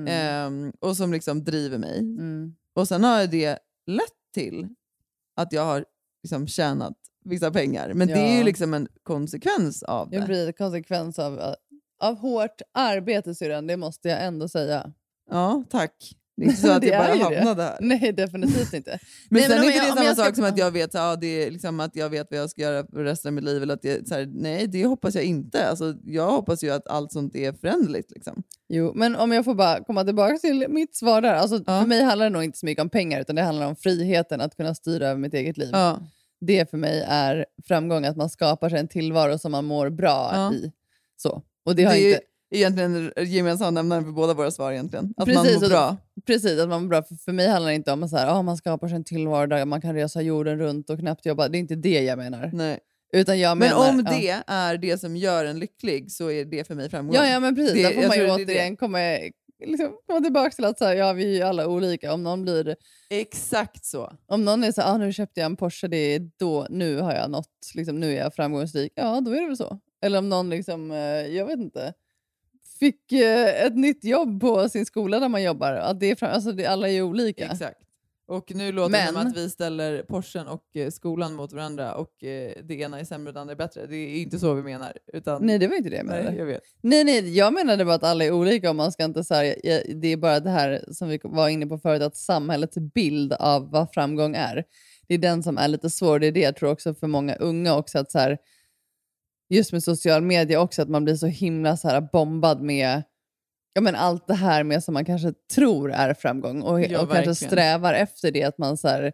Och som liksom driver mig. Och sen har det lett till att jag har liksom tjänat vissa pengar. Men det är ju liksom en konsekvens av det. Det blir en konsekvens av hårt arbete, syrran. Det måste jag ändå säga. Ja, tack. Det är inte så att jag bara hamnade här. Nej, definitivt inte. Men sen är inte det samma sak som att jag vet, det är liksom att jag vet vad jag ska göra för resten av mitt liv. Eller att så här, nej, det hoppas jag inte. Alltså, jag hoppas ju att allt sånt är föränderligt. Liksom. Jo, men om jag får bara komma tillbaka till mitt svar där. Alltså, för mig handlar det nog inte så mycket om pengar, utan det handlar om friheten att kunna styra över mitt eget liv. Det för mig är framgång, att man skapar sig en tillvaro som man mår bra i. Så. Och det har inte... egentligen gemensam nämnaren för båda våra svar egentligen. Att man mår bra. Precis, att man mår bra. För mig handlar det inte om att man skapar sig en tillvaro där man kan resa jorden runt och knappt jobba. Det är inte det jag menar. Nej. Utan jag menar, men om det är det som gör en lycklig, så är det för mig framgång. Ja, men precis. Där får man ju återigen komma tillbaka till att vi är ju alla olika. Om någon blir... Exakt så. Om någon är så nu köpte jag en Porsche, det är då, nu har jag nått, liksom, nu är jag framgångsrik. Ja, då är det väl så. Eller om någon liksom, jag vet inte, fick ett nytt jobb på sin skola där man jobbar. Att det är alla är ju olika. Exakt. Och nu låter det som att vi ställer Porschen och skolan mot varandra och det ena är sämre och det andra är bättre. Det är inte så vi menar. Utan... Nej, det var inte det jag menade. Nej, jag vet. Nej, jag menade bara att alla är olika och man ska inte så här, det är bara det här som vi var inne på förut, att samhällets bild av vad framgång är. Det är den som är lite svår. Det är det jag tror också för många unga också, att så här, just med social media också, att man blir så himla så här bombad med allt det här med som man kanske tror är framgång och kanske strävar efter det, att man så här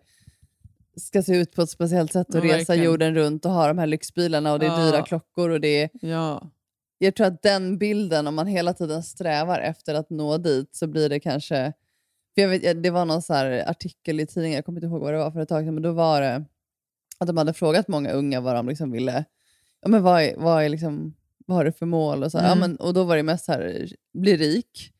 ska se ut på ett speciellt sätt och resa jorden runt och ha de här lyxbilarna och det är dyra klockor och det är... Jag tror att den bilden, om man hela tiden strävar efter att nå dit, så blir det kanske... För jag vet, det var någon så här artikel i tidningen, jag kommer inte ihåg vad det var för ett tag sedan, men då var det att de hade frågat många unga vad de liksom ville... men vad är liksom... Vad har du för mål? Och, så här. Och då var det mest här, bli rik,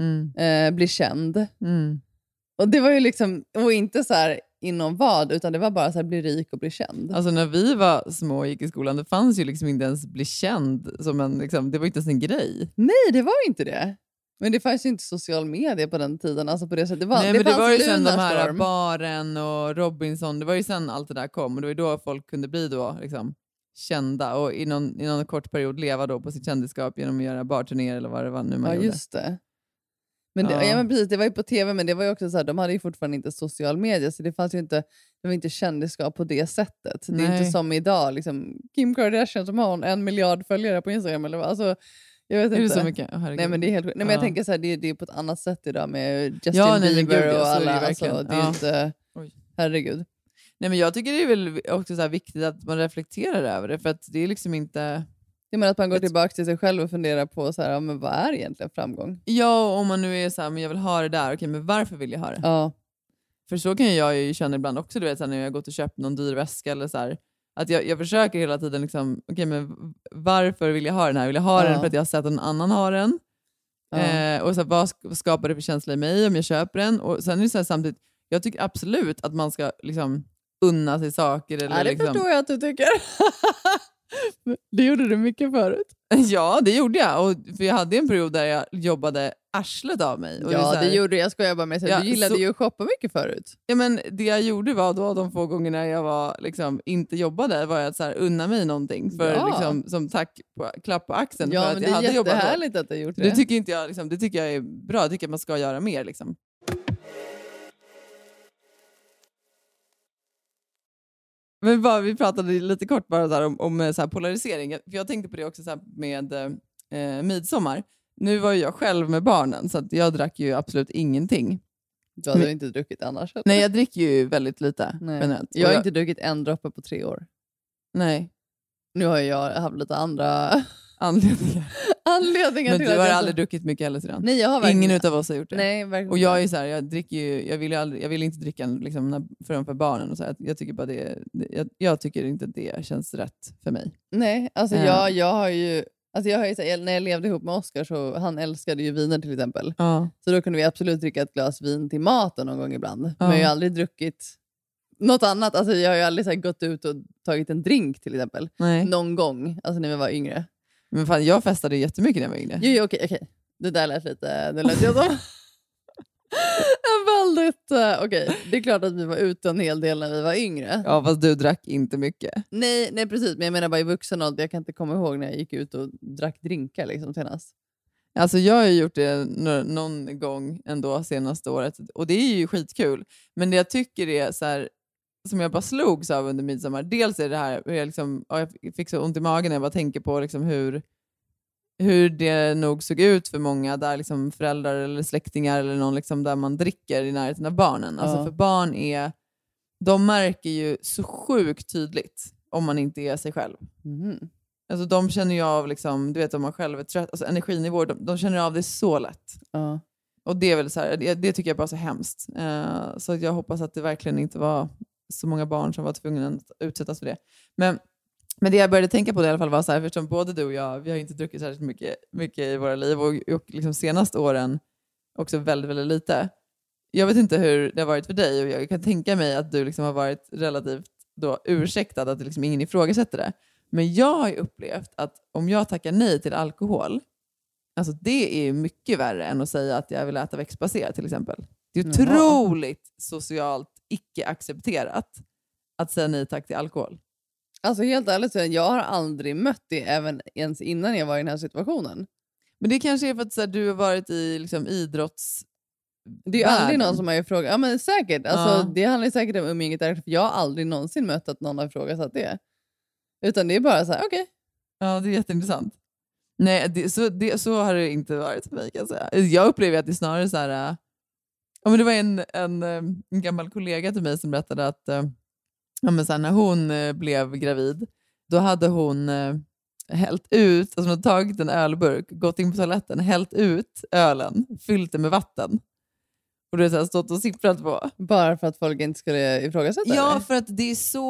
bli känd. Och det var ju liksom, och inte så här inom vad, utan det var bara så här, bli rik och bli känd. Alltså när vi var små och gick i skolan, det fanns ju liksom inte ens bli känd som en, liksom, det var inte ens en grej. Nej, det var inte det. Men det fanns ju inte social media på den tiden. Alltså på det sättet. Det var ju sen de här Baren och Robinson, det var ju sen allt det där kom. Och det var ju då folk kunde bli då liksom kända och i någon kort period leva då på sitt kändisskap genom att göra barturnéer eller vad det var nu man gjorde. Ja, just det. Men men precis, det var ju på tv, men det var ju också så här, de hade ju fortfarande inte social media, så det fanns ju inte, det var inte kändisskap på det sättet. Nej. Det är inte som idag, liksom Kim Kardashian som har 1 miljard följare på Instagram eller vad. Alltså, jag vet inte. Är det så mycket? Nej, men det är helt Nej, men jag tänker så här, det är på ett annat sätt idag med Justin Bieber och alla. Alltså, det är inte... Herregud. Nej, men jag tycker det är väl också så här viktigt att man reflekterar över det, för att det är liksom inte... Jag menar att man går tillbaka till sig själv och funderar på så här, men vad är egentligen framgång? Ja, om man nu är så här, men jag vill ha det där, okej, men varför vill jag ha det? Ja. För så kan jag ju känna ibland också, du vet, så här, när jag har gått och köpt någon dyr väska eller så här, att jag försöker hela tiden liksom, okej, men varför vill jag ha den här? Vill jag ha den för att jag har sett att någon annan har den? Och så här, vad skapar det för känsla i mig om jag köper den? Och sen är det så här, samtidigt, jag tycker absolut att man ska liksom unna sig saker. Eller det liksom... förstår jag att du tycker. Det gjorde du mycket förut. Ja, det gjorde jag. För jag hade en period där jag jobbade arslet av mig. Och Ja, det gjorde jag. Skojar bara med. Du gillade ju att shoppa mycket förut. Ja, men det jag gjorde var då de få gångerna jag var, liksom, inte jobbade var att så här, unna mig någonting. För, liksom, som tack klapp på axeln. Ja, för att men jag hade jobbat. Det är jättehärligt att du gjort det. Det tycker inte jag, liksom, det tycker jag är bra. Det tycker jag man ska göra mer. Liksom. Men vi pratade lite kort bara där om så här polarisering. För jag tänkte på det också så här med midsommar. Nu var jag själv med barnen så att jag drack ju absolut ingenting. Du hade inte druckit annars? Eller? Nej, jag dricker ju väldigt lite generellt. Jag har inte druckit en droppe på 3 år. Nej. Nu har jag haft lite andra anledningar. Men du har aldrig druckit mycket heller sedan? Nej, jag har verkligen... Ingen utav oss har gjort det. Nej, verkligen. Och jag är så här, jag vill inte dricka liksom, för barnen och så här. Jag tycker bara jag tycker inte att det känns rätt för mig. Nej, alltså jag har ju när jag levde ihop med Oskar så han älskade ju viner till exempel. Så då kunde vi absolut dricka ett glas vin till maten någon gång ibland. Men jag har aldrig druckit något annat. Alltså jag har ju aldrig så här, gått ut och tagit en drink till exempel. Nej. Någon gång, alltså när vi var yngre. Men fan, jag festade jättemycket när jag var yngre. Jo, okej. Det där lät lite... Det lät jag som... väldigt... Okej. Det är klart att vi var ute en hel del när vi var yngre. Ja, fast du drack inte mycket. Nej, precis. Men jag menar bara i vuxen ålder. Jag kan inte komma ihåg när jag gick ut och drack drinkar liksom senast. Alltså jag har gjort det någon gång ändå senaste året. Och det är ju skitkul. Men det jag tycker är så här... Som jag bara slogs av under midsommar. Dels är det här... Jag fick så ont i magen när jag bara tänker på liksom hur det nog såg ut för många där liksom föräldrar eller släktingar eller någon liksom där man dricker i närheten av barnen. Alltså för barn de märker ju så sjukt tydligt om man inte är sig själv. Alltså de känner ju av liksom, du vet om man själv är trött, alltså energinivåer, de känner av det så lätt. Och det är väl så här, det tycker jag bara så hemskt. Så jag hoppas att det verkligen inte var så många barn som var tvungna att utsättas för det. Men det jag började tänka på det i alla fall var så här, eftersom både du och jag, vi har inte druckit särskilt mycket i våra liv och liksom senaste åren också väldigt, väldigt lite. Jag vet inte hur det har varit för dig och jag kan tänka mig att du liksom har varit relativt då ursäktad, att liksom ingen ifrågasätter det. Men jag har ju upplevt att om jag tackar nej till alkohol, alltså det är mycket värre än att säga att jag vill äta växtbaserat till exempel. Det är otroligt socialt icke-accepterat att säga nej tack till alkohol. Alltså helt ärligt, jag har aldrig mött det även ens innan jag var i den här situationen. Men det kanske är för att så här, du har varit i liksom, idrotts... Det är aldrig någon som har ifrågasatt. Ja men säkert. Alltså, det handlar säkert om umgänget där. För jag har aldrig någonsin mött att någon har ifrågasatt det. Utan det är bara så här, okej. Ja, det är jätteintressant. Nej, så har det inte varit för mig kan jag säga. Jag upplever att det är snarare så här... men det var en gammal kollega till mig som berättade att men så här, när hon blev gravid, då hade hon hällt ut, alltså hon hade tagit en ölburk, gått in på toaletten, hällt ut ölen, fyllt det med vatten. Och det har stått och sipprat på. Bara för att folk inte skulle ifrågasätta det? Ja, för att det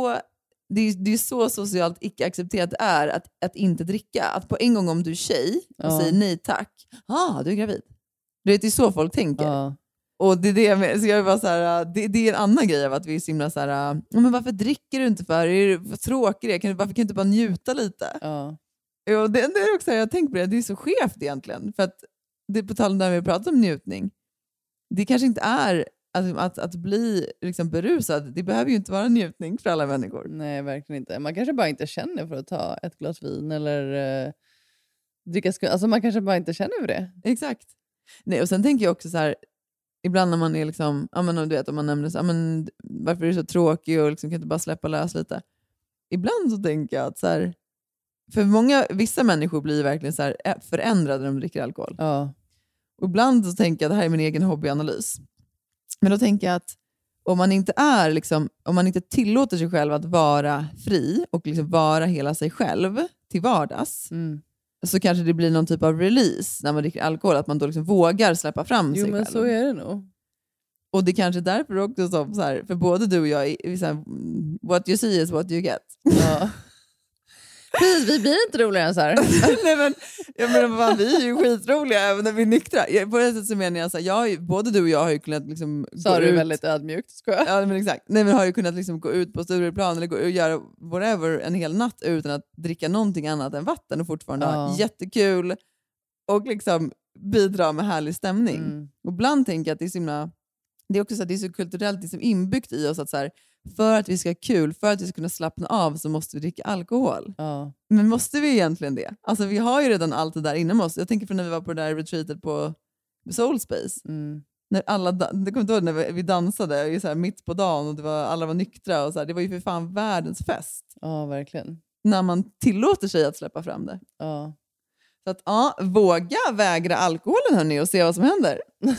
är så socialt icke-accepterat är att inte dricka. Att på en gång om du är tjej och säger nej tack, du är gravid. Det är så folk tänker. Och det är det med, så jag var så här, det är en annan grej av att vi är så himla så här, men varför dricker du inte för? Är det tråkigt? Varför kan du inte bara njuta lite? Och det är också, jag har tänkt på det är så skevt egentligen. För att det på tal om när vi pratar om njutning, det kanske inte är att bli liksom berusad. Det behöver ju inte vara njutning för alla människor. Nej, verkligen inte. Man kanske bara inte känner för att ta ett glas vin eller dricka alltså man kanske bara inte känner för det. Exakt. Nej, och sen tänker jag också så här, ibland när man är liksom, du vet, om man nämner så, varför är det så tråkigt och liksom, kan inte bara släppa lös lite. Ibland så tänker jag att så här, för vissa människor blir verkligen så här förändrade när de dricker alkohol. Och ibland så tänker jag, det här är min egen hobbyanalys. Men då tänker jag att om man inte tillåter sig själv att vara fri och liksom vara hela sig själv till vardags, så kanske det blir någon typ av release när man dricker alkohol, att man då liksom vågar släppa fram sig själv. Jo, men så är det nog. Och det kanske därför också så här, för både du och jag är så här, what you see is what you get. Precis, vi blir inte roligare än så här. Nej, men, jag menar, vi är ju skitroliga även när vi är nyktra. På det sättet så menar jag så här, både du och jag har ju kunnat liksom sa du väldigt ödmjukt, skojar. Ja, men exakt. Nej, men har ju kunnat liksom gå ut på Stureplan eller gå och göra whatever en hel natt utan att dricka någonting annat än vatten och fortfarande ha jättekul och liksom bidra med härlig stämning. Och ibland tänker jag att det är så himla, det är också så att det är så kulturellt liksom inbyggt i oss att så här, för att vi ska ha kul, för att vi ska kunna slappna av så måste vi dricka alkohol. Men måste vi egentligen det? Alltså vi har ju redan allt det där inom oss. Jag tänker på när vi var på det där retreatet på Soul Space. När alla, det kommer inte ihåg när vi dansade så här, mitt på dagen och alla var nyktra och så här, det var ju för fan världens fest. Ja, verkligen. När man tillåter sig att släppa fram det. Ja. Så att våga vägra alkoholen hörni och se vad som händer.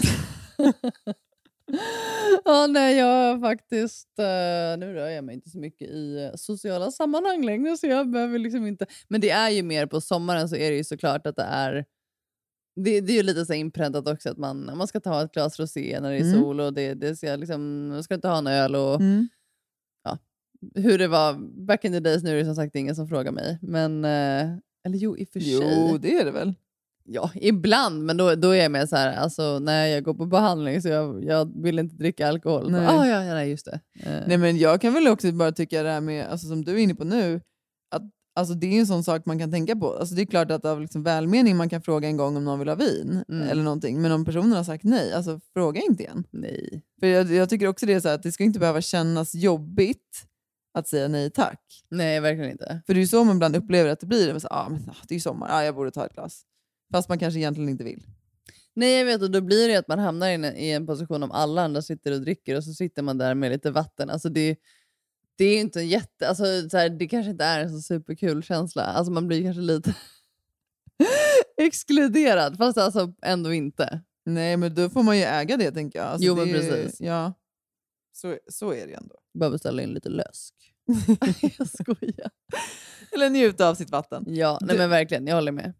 Nej, jag faktiskt nu rör jag mig inte så mycket i sociala sammanhang längre så jag behöver liksom inte, men det är ju mer på sommaren så är det ju såklart att det är ju lite så inpräntat också att man ska ta ett glas rosé när det är sol och det ska liksom, man ska inte ha en öl och hur det var back in the days, nu är det som sagt ingen som frågar mig, men eller jo, i och för sig. Jo, det är det väl. Ja, ibland, men då är jag med så här, alltså när jag går på behandling så jag vill inte dricka alkohol. Nej. Nej, just det. Nej, men jag kan väl också bara tycka det här med, alltså som du är inne på nu, att alltså, det är en sån sak man kan tänka på. Alltså, det är klart att av liksom välmening man kan fråga en gång om någon vill ha vin eller någonting, men om personen har sagt nej, alltså fråga inte igen. Nej. För jag tycker också det är så här, att det ska inte behöva kännas jobbigt att säga nej tack. Nej, verkligen inte. För det är ju så man ibland upplever att det blir. Det är ju sommar, jag borde ta ett glas. Fast man kanske egentligen inte vill. Nej, jag vet, och då blir det att man hamnar i en position om alla andra sitter och dricker och så sitter man där med lite vatten. Alltså det är ju inte en alltså så här, det kanske inte är en så superkul känsla. Alltså man blir kanske lite exkluderad, fast alltså ändå inte. Nej, men då får man ju äga det, tänker jag. Alltså, jo, men precis. Ja, så är det ändå. Behöver ställa in lite läsk. Jag skojar. Eller njuta av sitt vatten. Ja, nej men verkligen, jag håller med.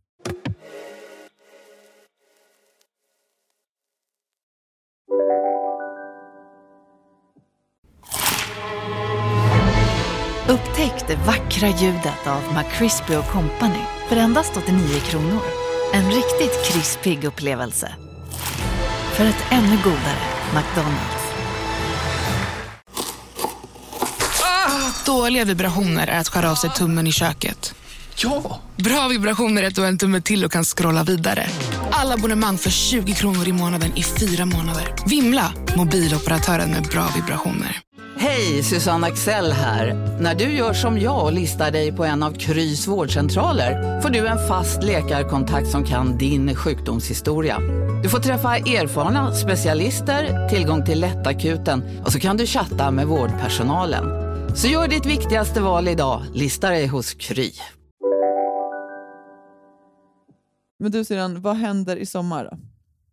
Upptäck det vackra ljudet av McCrispy & Company för endast 89 kronor. En riktigt krispig upplevelse. För ett ännu godare McDonald's. Dåliga vibrationer är att skära av sig tummen i köket. Ja! Bra vibrationer är att du har en tumme till och kan scrolla vidare. Alla abonnemang för 20 kronor i månaden i 4 månader. Vimla! Mobiloperatören med bra vibrationer. Hej, Susanne Axel här. När du gör som jag och listar dig på en av Krys vårdcentraler får du en fast läkarkontakt som kan din sjukdomshistoria. Du får träffa erfarna specialister, tillgång till lättakuten och så kan du chatta med vårdpersonalen. Så gör ditt viktigaste val idag, lista dig hos Kry. Men du Siran, vad händer i sommar då?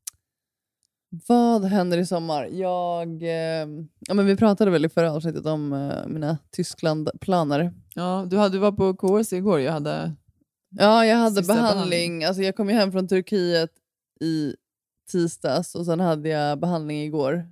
Vad händer i sommar? Men vi pratade väl i förra avsnittet om mina Tyskland-planer. Ja, du var på KS igår. Jag hade behandling. Alltså jag kom ju hem från Turkiet i tisdags och sen hade jag behandling igår.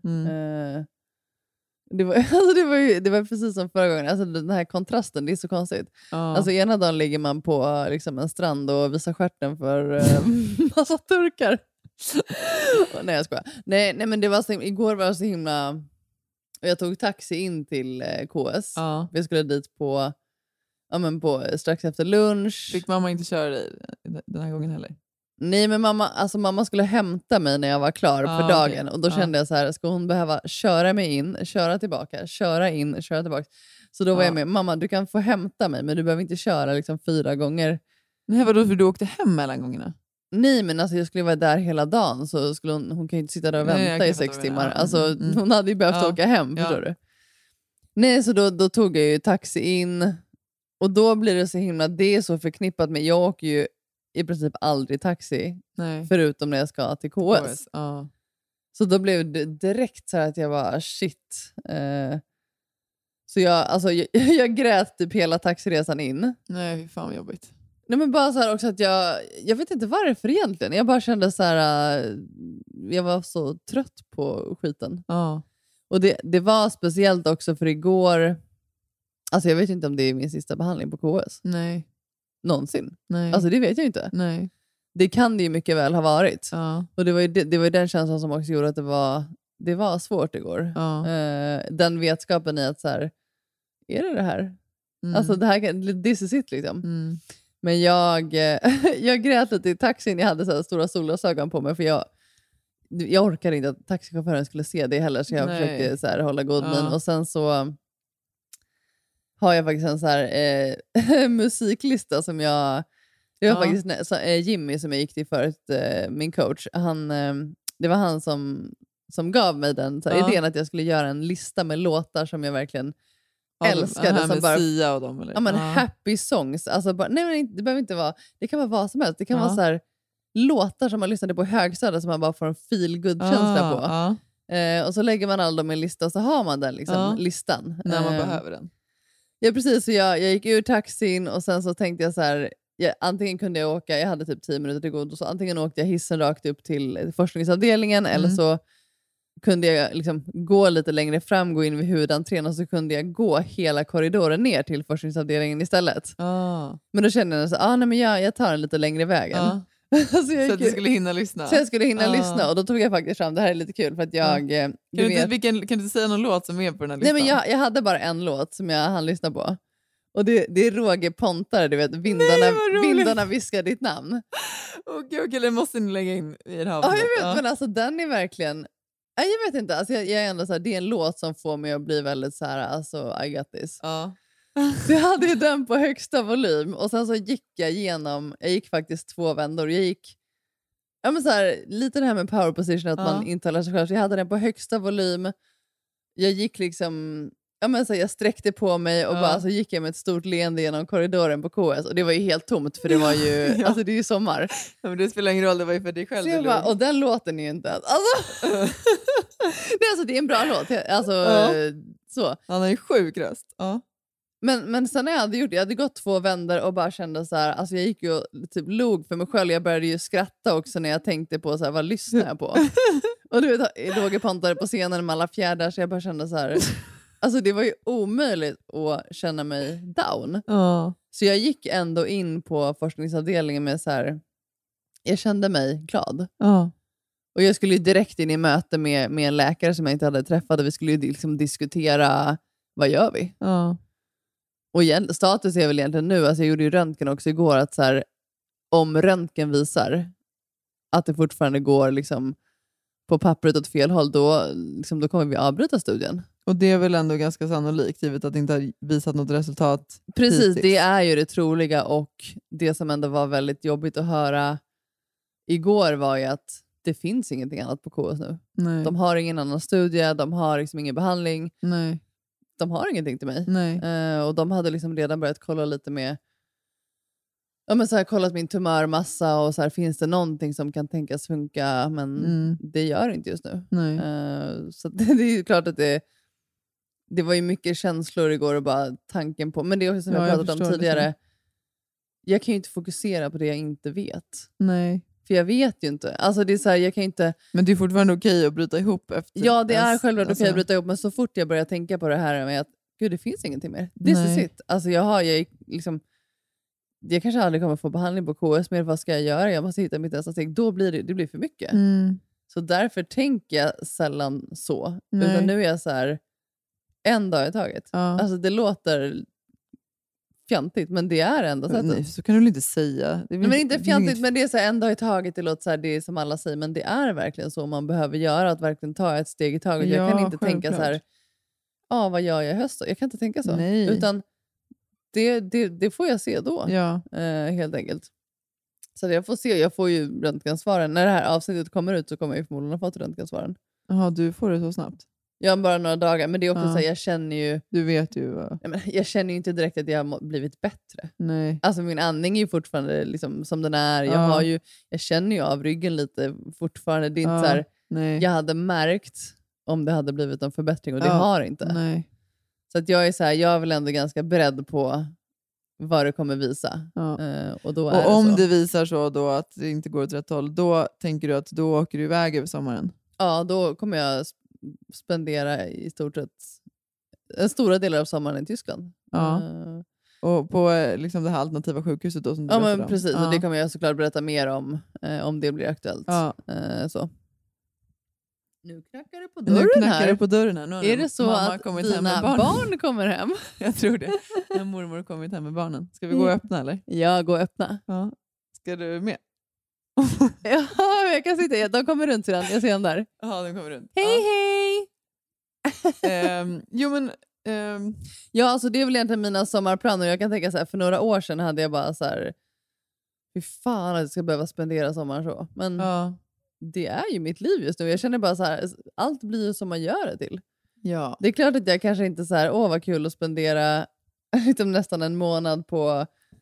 Det var precis som förra gången. Alltså den här kontrasten, det är så konstigt. Alltså ena dagen ligger man på liksom en strand och visar stjärten för massa turkar. Nej, jag skojar. Nej, men det var så, igår var det så himla. Jag tog taxi in till KS. Vi skulle dit på strax efter lunch. Fick mamma inte köra dig den här gången heller? Nej, men mamma skulle hämta mig när jag var klar för dagen. Okay. Och då kände jag så här, ska hon behöva köra mig in, köra tillbaka, köra in, köra tillbaka. Så då var jag med, mamma du kan få hämta mig men du behöver inte köra liksom 4 gånger. Nej, vadå, för du åkte hem mellan gångerna? Nej, men alltså jag skulle vara där hela dagen så skulle hon kan ju inte sitta där och vänta i 6 timmar. Alltså hon hade ju behövt åka hem, förstår du? Nej, så då tog jag ju taxi in och då blir det så himla, det är så förknippat med, jag åker ju i princip aldrig taxi. Nej. Förutom när jag ska till KS. Så då blev det direkt så här att jag var shit. Så jag grät typ hela taxiresan in. Nej, fy fan vad jobbigt. Nej, men bara så här också att jag vet inte varför egentligen. Jag bara kände så här, jag var så trött på skiten. Och det var speciellt också för igår. Alltså jag vet inte om det är min sista behandling på KS. Nej. någonsin. Nej. Alltså det vet jag inte. Nej. Det kan det ju mycket väl ha varit. Ja. Och det var ju den känslan som också gjorde att det var svårt igår. Ja. Den vetskapen i att så här, är det här? Alltså det här, this is it liksom. Men jag grät lite i taxin. Jag hade så här stora solglasögon på mig för jag orkade inte att taxichauffören skulle se det heller, så jag försökte så här, hålla god min. Och sen så har jag faktiskt en så här musiklista som det var faktiskt Jimmy som jag gick till förut, min coach. Det var han som gav mig den så här, idén att jag skulle göra en lista med låtar som jag verkligen älskade. Som bara, Sia och dem, eller? Ja, men happy songs. Alltså bara, nej, det behöver inte vara, det kan vara vad som helst. Det kan vara så här låtar som man lyssnade på högstadiet som man bara får en feel-good-känsla på. Och så lägger man alla dem i en lista och så har man den liksom, listan. När man behöver den. Ja, precis. Så jag gick ur taxin och sen så tänkte jag så här, antingen kunde jag åka, jag hade typ 10 minuter till god, och så antingen åkte jag hissen rakt upp till forskningsavdelningen eller så kunde jag liksom gå lite längre fram, gå in vid huvudentrén, och så kunde jag gå hela korridoren ner till forskningsavdelningen istället. Men då kände jag så nej, men jag tar en lite längre vägen. Så att du skulle hinna lyssna. Så jag skulle hinna lyssna, och då tog jag faktiskt fram, det här är lite kul för att jag... Kan du säga någon låt som är på den här listan? Nej, men jag hade bara en låt som jag hann lyssna på. Och det är Roger Pontare, du vet, vindarna viskar ditt namn. Okej, det måste ni lägga in i det här. Ja, jag vet, men alltså den är verkligen... Jag vet inte, alltså, jag är ändå så här, det är en låt som får mig att bli väldigt så här, alltså, I got this. Så jag hade ju den på högsta volym, och sen så gick jag gick faktiskt 2 vändor. Jag gick, men så här, lite det här med power position, att man intalar sig själv. Så jag hade den på högsta volym. Jag gick liksom, så jag sträckte på mig och bara så gick jag med ett stort leende genom korridoren på KS, och det var ju helt tomt för det var ju, alltså det är ju sommar. Ja, men det spelar ingen roll, det var ju för dig själv. Så jag bara, och den låten är ju inte alltså, det är en bra låt. Alltså, så. Han har ju sjuk röst. Men sen när jag hade gått 2 vändor och bara kände så här, alltså jag gick ju och typ log för mig själv. Jag började ju skratta också när jag tänkte på så här, vad lyssnar jag på? Och du vet, Roger Pontare på scenen med alla fjärdar, så jag bara kände så här, alltså det var ju omöjligt att känna mig down. Så jag gick ändå in på forskningsavdelningen med så här, jag kände mig glad. Och jag skulle ju direkt in i möte med en läkare som jag inte hade träffat, och vi skulle ju liksom diskutera, vad gör vi? Och status är väl egentligen nu, alltså jag gjorde ju röntgen också igår, att så här, om röntgen visar att det fortfarande går liksom på pappret åt fel håll, då kommer vi avbryta studien. Och det är väl ändå ganska sannolikt, givet att det inte har visat något resultat. Precis, hittills. Det är ju det troliga, och det som ändå var väldigt jobbigt att höra igår var ju att det finns ingenting annat på KS nu. Nej. De har ingen annan studie, de har liksom ingen behandling. Nej. De har ingenting till mig. Nej. Och de hade liksom redan börjat kolla lite med, så här, kollat min tumörmassa och så här, finns det någonting som kan tänkas funka, men det gör inte just nu. Nej. Så det är ju klart att det var ju mycket känslor igår och bara tanken på, men det är också som jag pratat om tidigare. Jag kan ju inte fokusera på det jag inte vet. Nej. För jag vet ju inte. Alltså det är så här, jag kan inte... Men det är fortfarande okej att bryta ihop efter... Ja, det är självklart okej att bryta ihop. Men så fort jag börjar tänka på det här med att gud, det finns ingenting mer. This is it. Alltså jag kanske aldrig kommer få behandling på KS, men vad ska jag göra? Jag måste hitta mitt nästa steg. Då blir det blir för mycket. Så därför tänker jag sällan så. Nej. Utan nu är jag så här, en dag i taget. Alltså det låter fjantigt, men det är ändå sättet. Nej, så kan du väl inte säga. Men inte fjantigt, men det är så här, en dag i taget. Det låter så här, det är som alla säger, men det är verkligen så man behöver göra, att verkligen ta ett steg i taget. Jag kan inte tänka så här, vad gör jag i höst då? Jag kan inte tänka så. Nej. Utan det får jag se då. Helt enkelt. Så jag får se, jag får ju röntgensvaren. När det här avsnittet kommer ut så kommer jag förmodligen ha fått röntgensvaren. Jaha, du får det så snabbt? Ja, bara några dagar. Men det är också så här, jag känner ju... Du vet ju. Jag känner ju inte direkt att jag har blivit bättre. Nej. Alltså min andning är ju fortfarande liksom som den är. Jag känner ju av ryggen lite fortfarande. Det är inte så här, jag hade märkt om det hade blivit en förbättring, och det har inte. Nej. Så att jag är så här, jag är väl ändå ganska beredd på vad det kommer visa. Och då är om det så. Det visar så då att det inte går åt rätt håll, då tänker du att då åker du iväg över sommaren? Ja, då kommer jag spendera i stort sett stora delar av sommaren i Tyskland. Och på liksom det här alternativa sjukhuset då som du men precis. Och det kommer jag såklart berätta mer om det blir aktuellt. Ja. Så. Nu knackar det på dörren här. Nu är det så att dina barn kommer hem? Jag tror det. När mormor har kommit hem med barnen. Ska vi gå och öppna eller? Ja, gå och öppna. Ja. Ska du med? Ja, jag kan sitta. De kommer runt sedan. Jag ser dem där. Ja, de kommer runt. Hej! Jo men... Ja, alltså det är väl egentligen mina sommarplaner. Jag kan tänka så här, för några år sedan hade jag bara så här, hur fan att jag ska behöva spendera sommaren så. Men det är ju mitt liv just nu. Jag känner bara så här, allt blir ju som man gör det till. Ja. Det är klart att jag kanske inte så här, vad kul att spendera utom nästan en månad på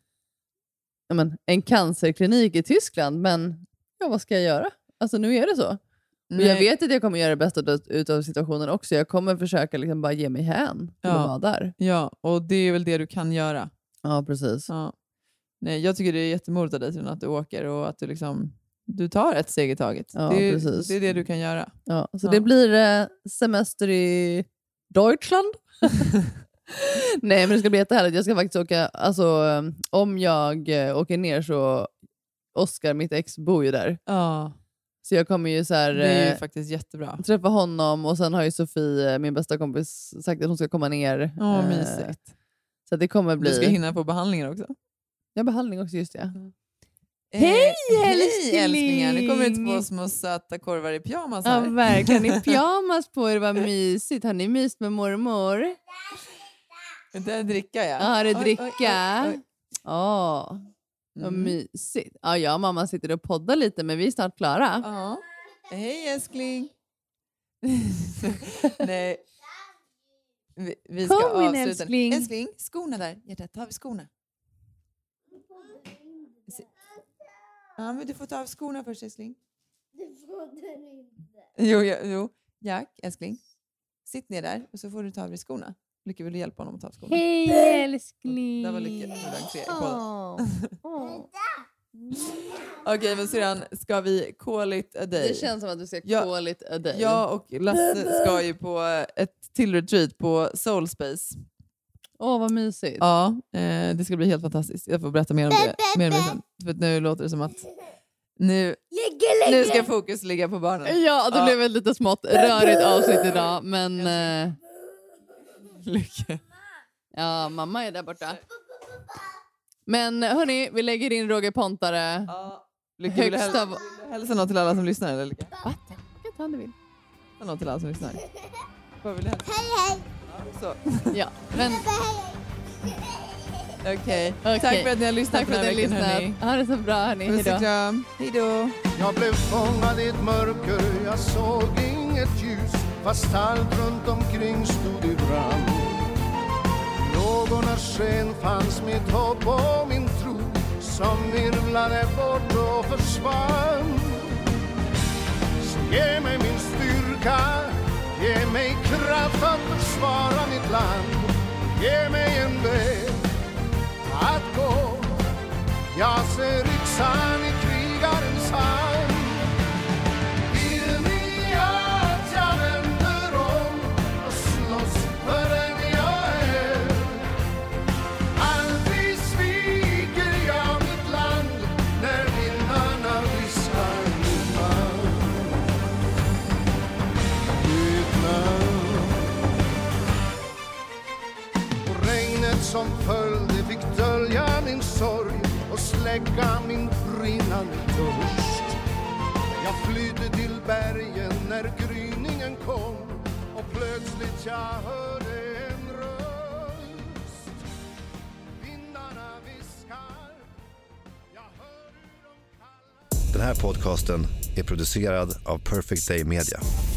en cancerklinik i Tyskland. Men vad ska jag göra? Alltså nu är det så. Och jag vet att jag kommer göra det bästa utav situationen också. Jag kommer försöka liksom bara ge mig hän och vara där. Ja, och det är väl det du kan göra. Ja, precis. Ja. Nej, jag tycker det är jättemodigt av dig att du åker och att du tar ett steg i taget. Ja, precis. Det är det du kan göra. Ja, så det blir semester i Deutschland. Nej, men det ska bli jättehärligt. Jag ska faktiskt åka, om jag åker ner så Oskar, mitt ex, bor ju där. Ja. Så jag kommer ju så här, det är ju faktiskt jättebra. Träffa honom och sen har ju Sofie, min bästa kompis, sagt att hon ska komma ner. Mysigt. Så det kommer bli... Du ska hinna på behandlingar också. Ja, behandling också, just det. Hej älsklingar, nu kommer det 2 små söta korvar i pyjamas här. Ja, verkligen. I pyjamas på er, vad mysigt. Har ni myst med mormor? Det är dricka, ja. Ja, det är dricka. Vad mysigt. Ja, jag och mamma sitter och poddar lite, men vi är snart klara. Ja. Hej älskling. Nej. Vi ska kom in, avsluta. älskling. Älskling, skorna där. Hjärtat, ta av skorna. Ja, men du får ta av skorna först, älskling. Det får du inte. Jo. Jack, älskling. Sitt ner där och så får du ta av dig skorna. Lycka, vill du hjälpa honom att ta av skorna? Hej älskling. Det var Lycka. Okej, men sedan ska vi call it a day. Det känns som att du ska call it a day. Jag och Lasse ska ju på ett till retreat på Soul Space. Vad mysigt. Ja, det ska bli helt fantastiskt. Jag får berätta mer om det sen. För nu låter det som att nu ska fokus ligga på barnen. Ja, det blev ett lite smått rörigt avsnitt idag. Men Lycka. Ja, mamma är där borta. Men hörni, vi lägger in Roger Pontare. Ja. Lycka, vill du hälsa något till alla som lyssnar? Eller Lycka? Va? Jag kan ta om du vill. Hälsa något till alla som lyssnar. Vad vill du hälsa? Hej. Ja, så. Ja, men... Okej. Tack för att ni har lyssnat. Tack för att ni har lyssnat. Ha det så bra, hörni. Hej då. Jag blev fångad i ett mörker. Jag såg inget ljus, fast allt runt omkring stod i brand. Lågornas sken fanns mitt hopp och min tro, som virvlade bort och försvann. Så ge mig min styrka, ge mig kraft att försvara mitt land. Ge mig en väg att gå, jag ser yxan i krigarens hand. Vill ni att jag vänder om och slåss för den jag är? Aldrig sviker jag mitt land när vindarna viskar mitt namn. Vietnam. Och regnet som följde fick dölja min sorg och släcka min brinnande törst. Jag flydde till bergen när gryningen kom, och plötsligt jag hörde en röst. Vindarna viskar, jag hör hur de kallar. Den här podcasten är producerad av Perfect Day Media.